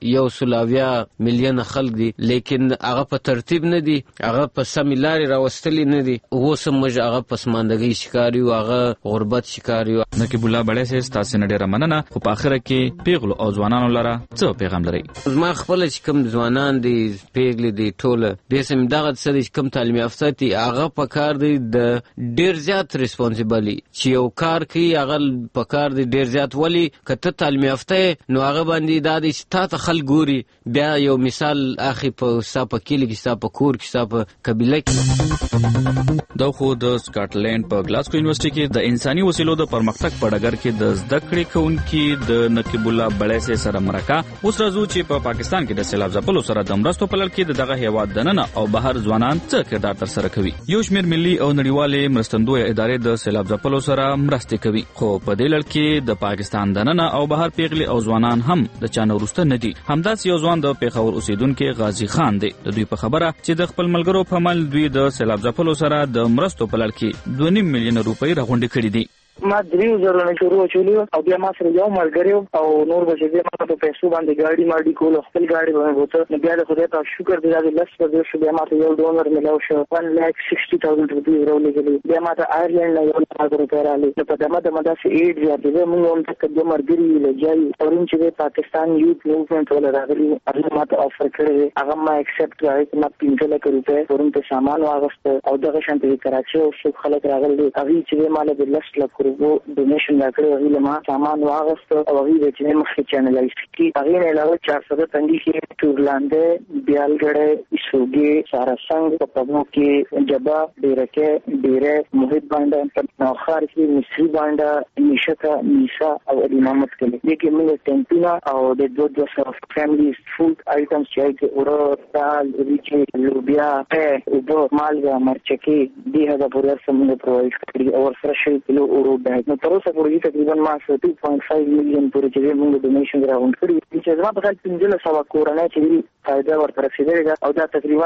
120 میلیون خلک دي لیکن هغه په ترتیب نه دي، هغه په سم لارې راوستلې نه دي. اوس موږ هغه پسماندګي شکار یو، هغه غربت شکار یو. نقیب الله بړیسه تاسو نه ډیره مننه. خو په اخر کې پیغلو او ځوانانو لپاره څه پیغام لري؟ زما خپل چې کوم ځوانان دي پیغلې دي ټوله د سم دغه څه کوم تعلیم یافته دي هغه په کار دي د ډیر زیات ریسپانسیبلی چې یو کار کوي هغه په کار دي ډیر زیات. ولی کته تعلیم یافته نو هغه باندې د دې ستاسو خلک ګوري بیا یو مثال اخی په صاحب کلی کې صاحب کور کې صاحب قبيله کې. دا خو د سکاټلند په ګلاسکو یونیورسيټي کې د انساني وسیلو د پرمختګ په ډګر کې د زده کړې کوونکي د نقیب الله بړیسه سره مرکه. اوس راځو چې په پاکستان کې د سیلاب ځپلو سره د مرستو په لړ کې دغه هیواد دننه او بهر ځوانان څه کردار تر سره کوي. یو شمېر ملي او نړیوالې مرستندوی ادارې د سیلاب ځپلو سره مرستې کوي، خو په دې لړ کې د پاکستان دننه او بهر پیغلي او ځوانان هم د چانه ورسته نه دي. همداسې یو ځوان د پیښور اوسیدونکو غازی خان دی. د دوی په خبره چې د خپل ملګرو په عمل دوی د سیلاب ځپلو سره د مرستو په لړ کې 2.5 میلیون روپۍ راغونډې کړې دي. ما 3000 نه شروع چولیو او بیا ما سره یو ملګری او نور به چې ما په پیسو باندې ګاډي ماډي کول خپل ګاډي باندې وته. نو بیا د خدای ته شکر دی چې لس پر دې شو. بیا ما ته یو ډونر ملاو شو 1,60,000 روپۍ ورولېږلې. بیا ما ته آیرلند نه 1,00,000 روپۍ راغلي. نو په دمه داسې ایډ زیات دی. موږ هم ته د مرګري لګیایي اورین چې پاکستان یوت موومېنټ ولا راغلي هغه ما ته افر کړی. هغه ما ایکسپټ کړی. ما 15 لک روپۍ ورن ته سامان واغست او دغه شانتي کراچي او څو خلک راغلي. هغه چې مال د 10 لک ډونیشن راکړی. هغه ما سامان واغست او هغه چې مخکې چینلایز کی. هغه نه علاوه 400 تنګي کې ټورلاندې بیالګړې سوګي سارسنګ په پبو کې جبا ډیرکه ډیره محیط باندې په اخر کې مصری باندې نشکا میسا او امامت کې لیکي موږ ټمپینا او د دوه سره فیملیز فود آیټمز چې اورو دال ریچي لوبیا او مالګه مرچکي دغه پورې سمونه پرووایډ کړي او فرش کیلو اورو روډ دی. نو تر اوسه پورې تقریبا ما 2.5 میلیون پورې چې موږ ډونیشن راوند کړی چې زما په خیال 1500 کورنۍ چې فائدہ ورته رسیدلې ده او دا تقریبا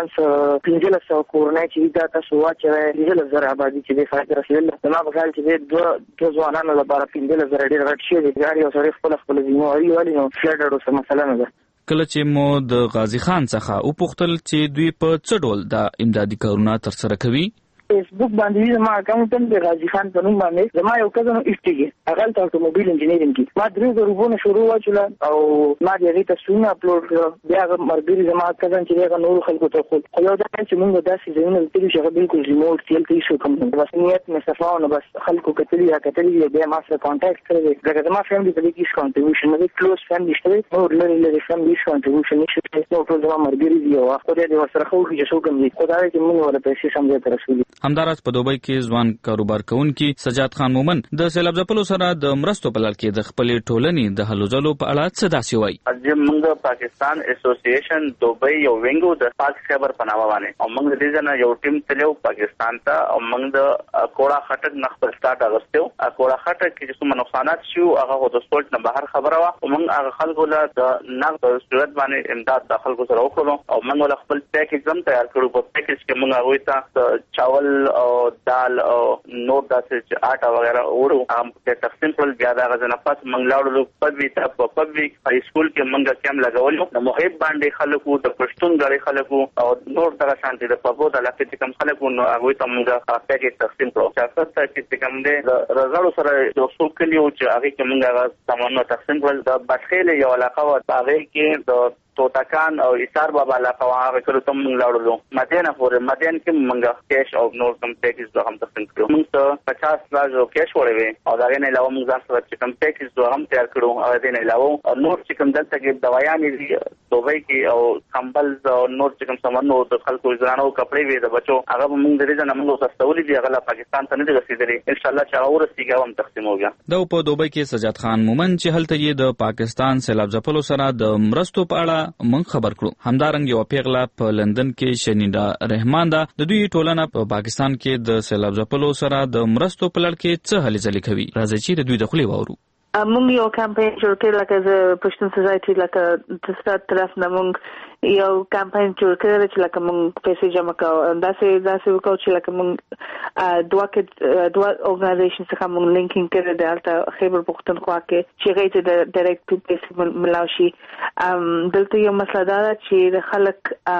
1500 کورنۍ چې دا تاسو واچوي 1000 آبادی چې فائدہ رسیدلې ده. زما په خیال چې دوه ځوانانو لپاره 1500 ډېر غټ شي دي. ګاډي او سره خپل ذمہواری ولې نو فلډ او مسله نه ده. کله چې مو د غازی خان څخه او پوښتل چې دوی په څه ډول د امدادي کارونه ترسره کوي، فیسبوک باندې زما اکاونټ هم د غازی خان په نوم باندې زما یو کزن ایستیږي هغه ته اتوموبیل انجینیرینګ کې ما درې غروبونه شروع واچول او ما دې ته اپلوډ کړ. بیا مرګري زما کزن چې هغه نور خلکو ته خو یو دا چې موږ داسې ځایونه چې هغه بالکل ریموټ تل کې شو کوم بس نیت مې صفاونه بس خلکو کتلې بیا ما سره کانټاکټ کړی دا زما فیملی په دې کې کانټریبیوشن دی کلوز فیملی شته او لری فیملی کانټریبیوشن نشته نو ټول زما مرګري دی او خو دې ورسره خو کې شو کوم دی خدای دې موږ ولا پیسې سم دې ترسولي. همدارس په دوبۍ کې ځوان کاروبار کوونکی سجاد خان مومن د سیلاب ځپلو سره د مرستو په لړ کې د خپل ټولنې د هلو ځلو په اړه څه داسې وایي. موږ پاکستان اسوسییشن دوبۍ یو وینګو د پاک خبر پنامه باندې او موږ د دې نه یو ټیم تلو پاکستان ته او موږ د کوړه خټک نخبر سٹارټ اغستو. کوړه خټک کې څومره نقصانات شو هغه د سپورت نه بهر خبره وا او موږ هغه خلکو له د نقد صورت باندې امداد د خلکو سره وکړو او موږ خپل پیکیج هم تیار کړو. په پیکیج کې موږ هغه ته چاول او دال او نور داسې آټا وغیرہ وړو هم په تقسیم کول. بیا دا غزنه پات موږ لاړو په پبلیک های سکول کې موږ کیم لګولو د محب باندې خلکو د پښتون غړي خلکو او نور طرح شانتي د پبو د علاقې چې کوم خلکو نو هغه ته موږ پیکیج تقسیم کړو. چې تاسو چې کوم دې رزاړو سره یو څو کلیو چې هغه کې موږ سامان تقسیم کړل. د بټخیل یو علاقه و هغه کې د توتکان او ایثار بابا علاقه هغه کړو ته موږ لاړو. مدینه مدین کې موږ کیش او نور کوم پیکیج هم تقسیم کړو. موږ 50 لاجو کیش وړوي او دا نه علاوه موږ ځان سره کوم پیکیج هم تیار کړو. او دا نه علاوه نور چې کوم دلته کې دوايانې دي دوبۍ کې او کمبل او نور چې کوم سامان نو د خلکو ځانو کپڑے وي د بچو هغه موږ د دې نه موږ تاسولې دي هغه پاکستان ته نه دي رسیدلې. ان شاء الله چې هغه ورسیږي هم تقسیم وګا. دا په دوبۍ کې سجاد خان مومن چې هلته یې د پاکستان سیلاب ځپلو سره د مرستو په اړه موږ خبر کړو. همدارنګ یو پیغله په لندن کې شنیدا رحمان دا د دوی ټولنه په پاکستان کې د سیلاب ځپلو سره د مرستو په لړ کې څه هلې ځلې کوي. راځي چې د دوی د خولې واورو. موږ یو کمپاین جوړ کړ لکه د پښتون سوسایټي لکه د ستاسو طرف نه موږ یو کمپاین جوړ کړ چې لکه موږ پیسې جمع کوو. داسې وکړو چې لکه موږ دوه اورګنایزیشن څخه موږ لینکینګ کړی دی البته خیبر پختونخوا کې چې غیته د ډایرکټ پیسې ملاوي. دلته یو مسله دا چې د خلک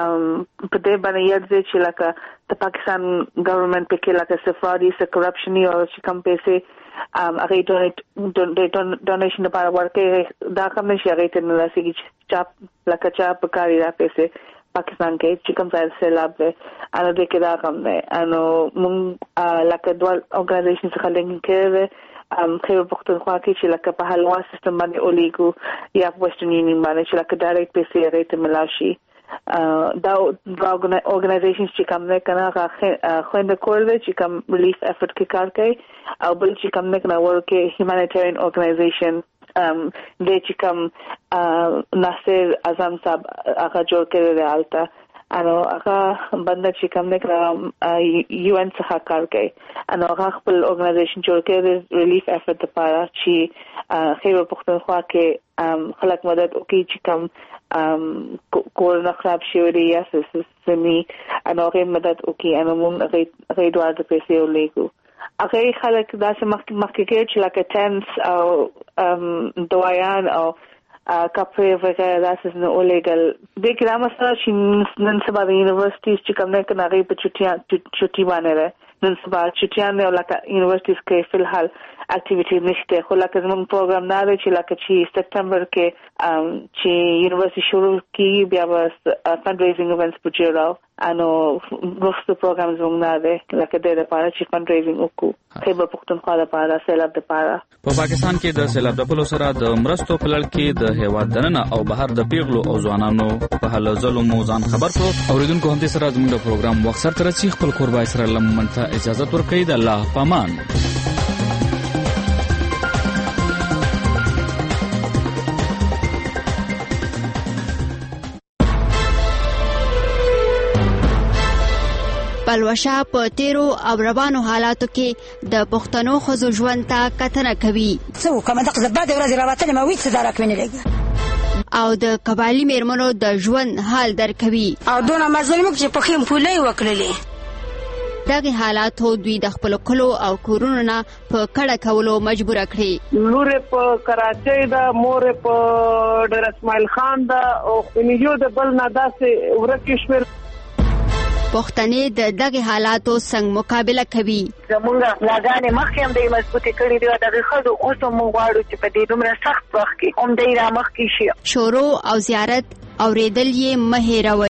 په دې باندې یاد دي چې لکه د پاکستان ګورنمنت په کې لکه سفاري کرپشن او چې کم پیسې هغه ډونیشن لپاره ورکړي دا کوم نشي هغه ته نه راسي چې لکه چا په کاری را پیسې پاکستان کې چې کوم ځای سیلاب دی انو دې کې دا کوم دی انو مونږ لکه دوه اورګنایزیشن څخه لینک کړی خیبر پختونخوا کې چې لکه په حلوا سیستم باندې اولیګو یا ویسټرن یونین باندې چې لکه ډایرکټ پیسې هغه ته ملاشي. دا اورګنایزیشنز چې کوم نه کنه خويند کول دي چې کوم ریلیف افورت کې کار کوي او بل چې کوم نه کنه ورکه هیومانیټریان اورګنایزیشن د چې کوم ناصر اعظم صاحب هغه جوړ کړی دی البته انو هغه بنده چې کوم نه کنه یو ان څخه کار کوي انو هغه خپل اورګنایزیشن جوړ کړی دی ریلیف افورت لپاره چې خیبر پختونخوا کې خلک مدد وکړي چې کوم کورونه خراب شوی دی یا سمي انو هغه مدد وکړي انو موږ هغه دوه د پیسې ولېګو. هغه خلک داسې مخکې کې چې لکه ټنس او دوايان او کپڑے وغیرہ داسې نه ولېګل. د کرامه سره چې نن سبا د یونیورسيټیز چې کوم نه کنه هغه په چټي باندې ده نن سبا چټیان نه لکه یونیورسيټیز کې فل حال اکټیویټي نشته خو لکه زموږ پروګرام نه دی چې لکه چې سپټمبر کې چې یونیورسيټي شروع کیږي بیا به فند ریزینګ ایونټس پچیراو انو روسته پروګرام زموږ نه دی لکه د لپاره چې فند ریزینګ وکړو خیبر پختونخوا لپاره سیلاب لپاره. په پاکستان کې د سیلاب ځپلو سره د مرستو په لړ کې د هیواد دننه او بهر د پیغلو او ځوانانو په هلو ځلو مو ځان خبر کړو. اوریدونکو هم دې سره زموږ د پروګرام وخت سره ترڅ خپل قربای سره لمنته اجازه ورکړئ. د الله پامان. پلوشه په تیرو او روانو حالاتو کې د پښتنو ښځو ژوند ته کتنه کوي. څه وکړم دغه زه بعد ورځې راوتلې ما ویڅ څه درک مې نه لګي او د قبایلي میرمنو د ژوند حال درکوي او دونه مزل موږ چې په خیم پولې وکړلې. دغه حالاتو دوی د خپل کلو او کورونو نه په کډه کولو مجبور کړي. لور په کراچۍ ده، مور په ډیر اسماعیل خان ده او خنیجو د بل نه داسې ورکې شمیر. پښتنې د دغه حالاتو څنګه مقابله کوي؟ زمونږ لاګانې مخکې هم د مضبوطې کړي دي، دغه ښځو اوس هم موږ غواړو چې په دې دومره سخت وخت کې هم دی را مخکې شي. شورو او زیارت اورېدل یې مه هېروئ.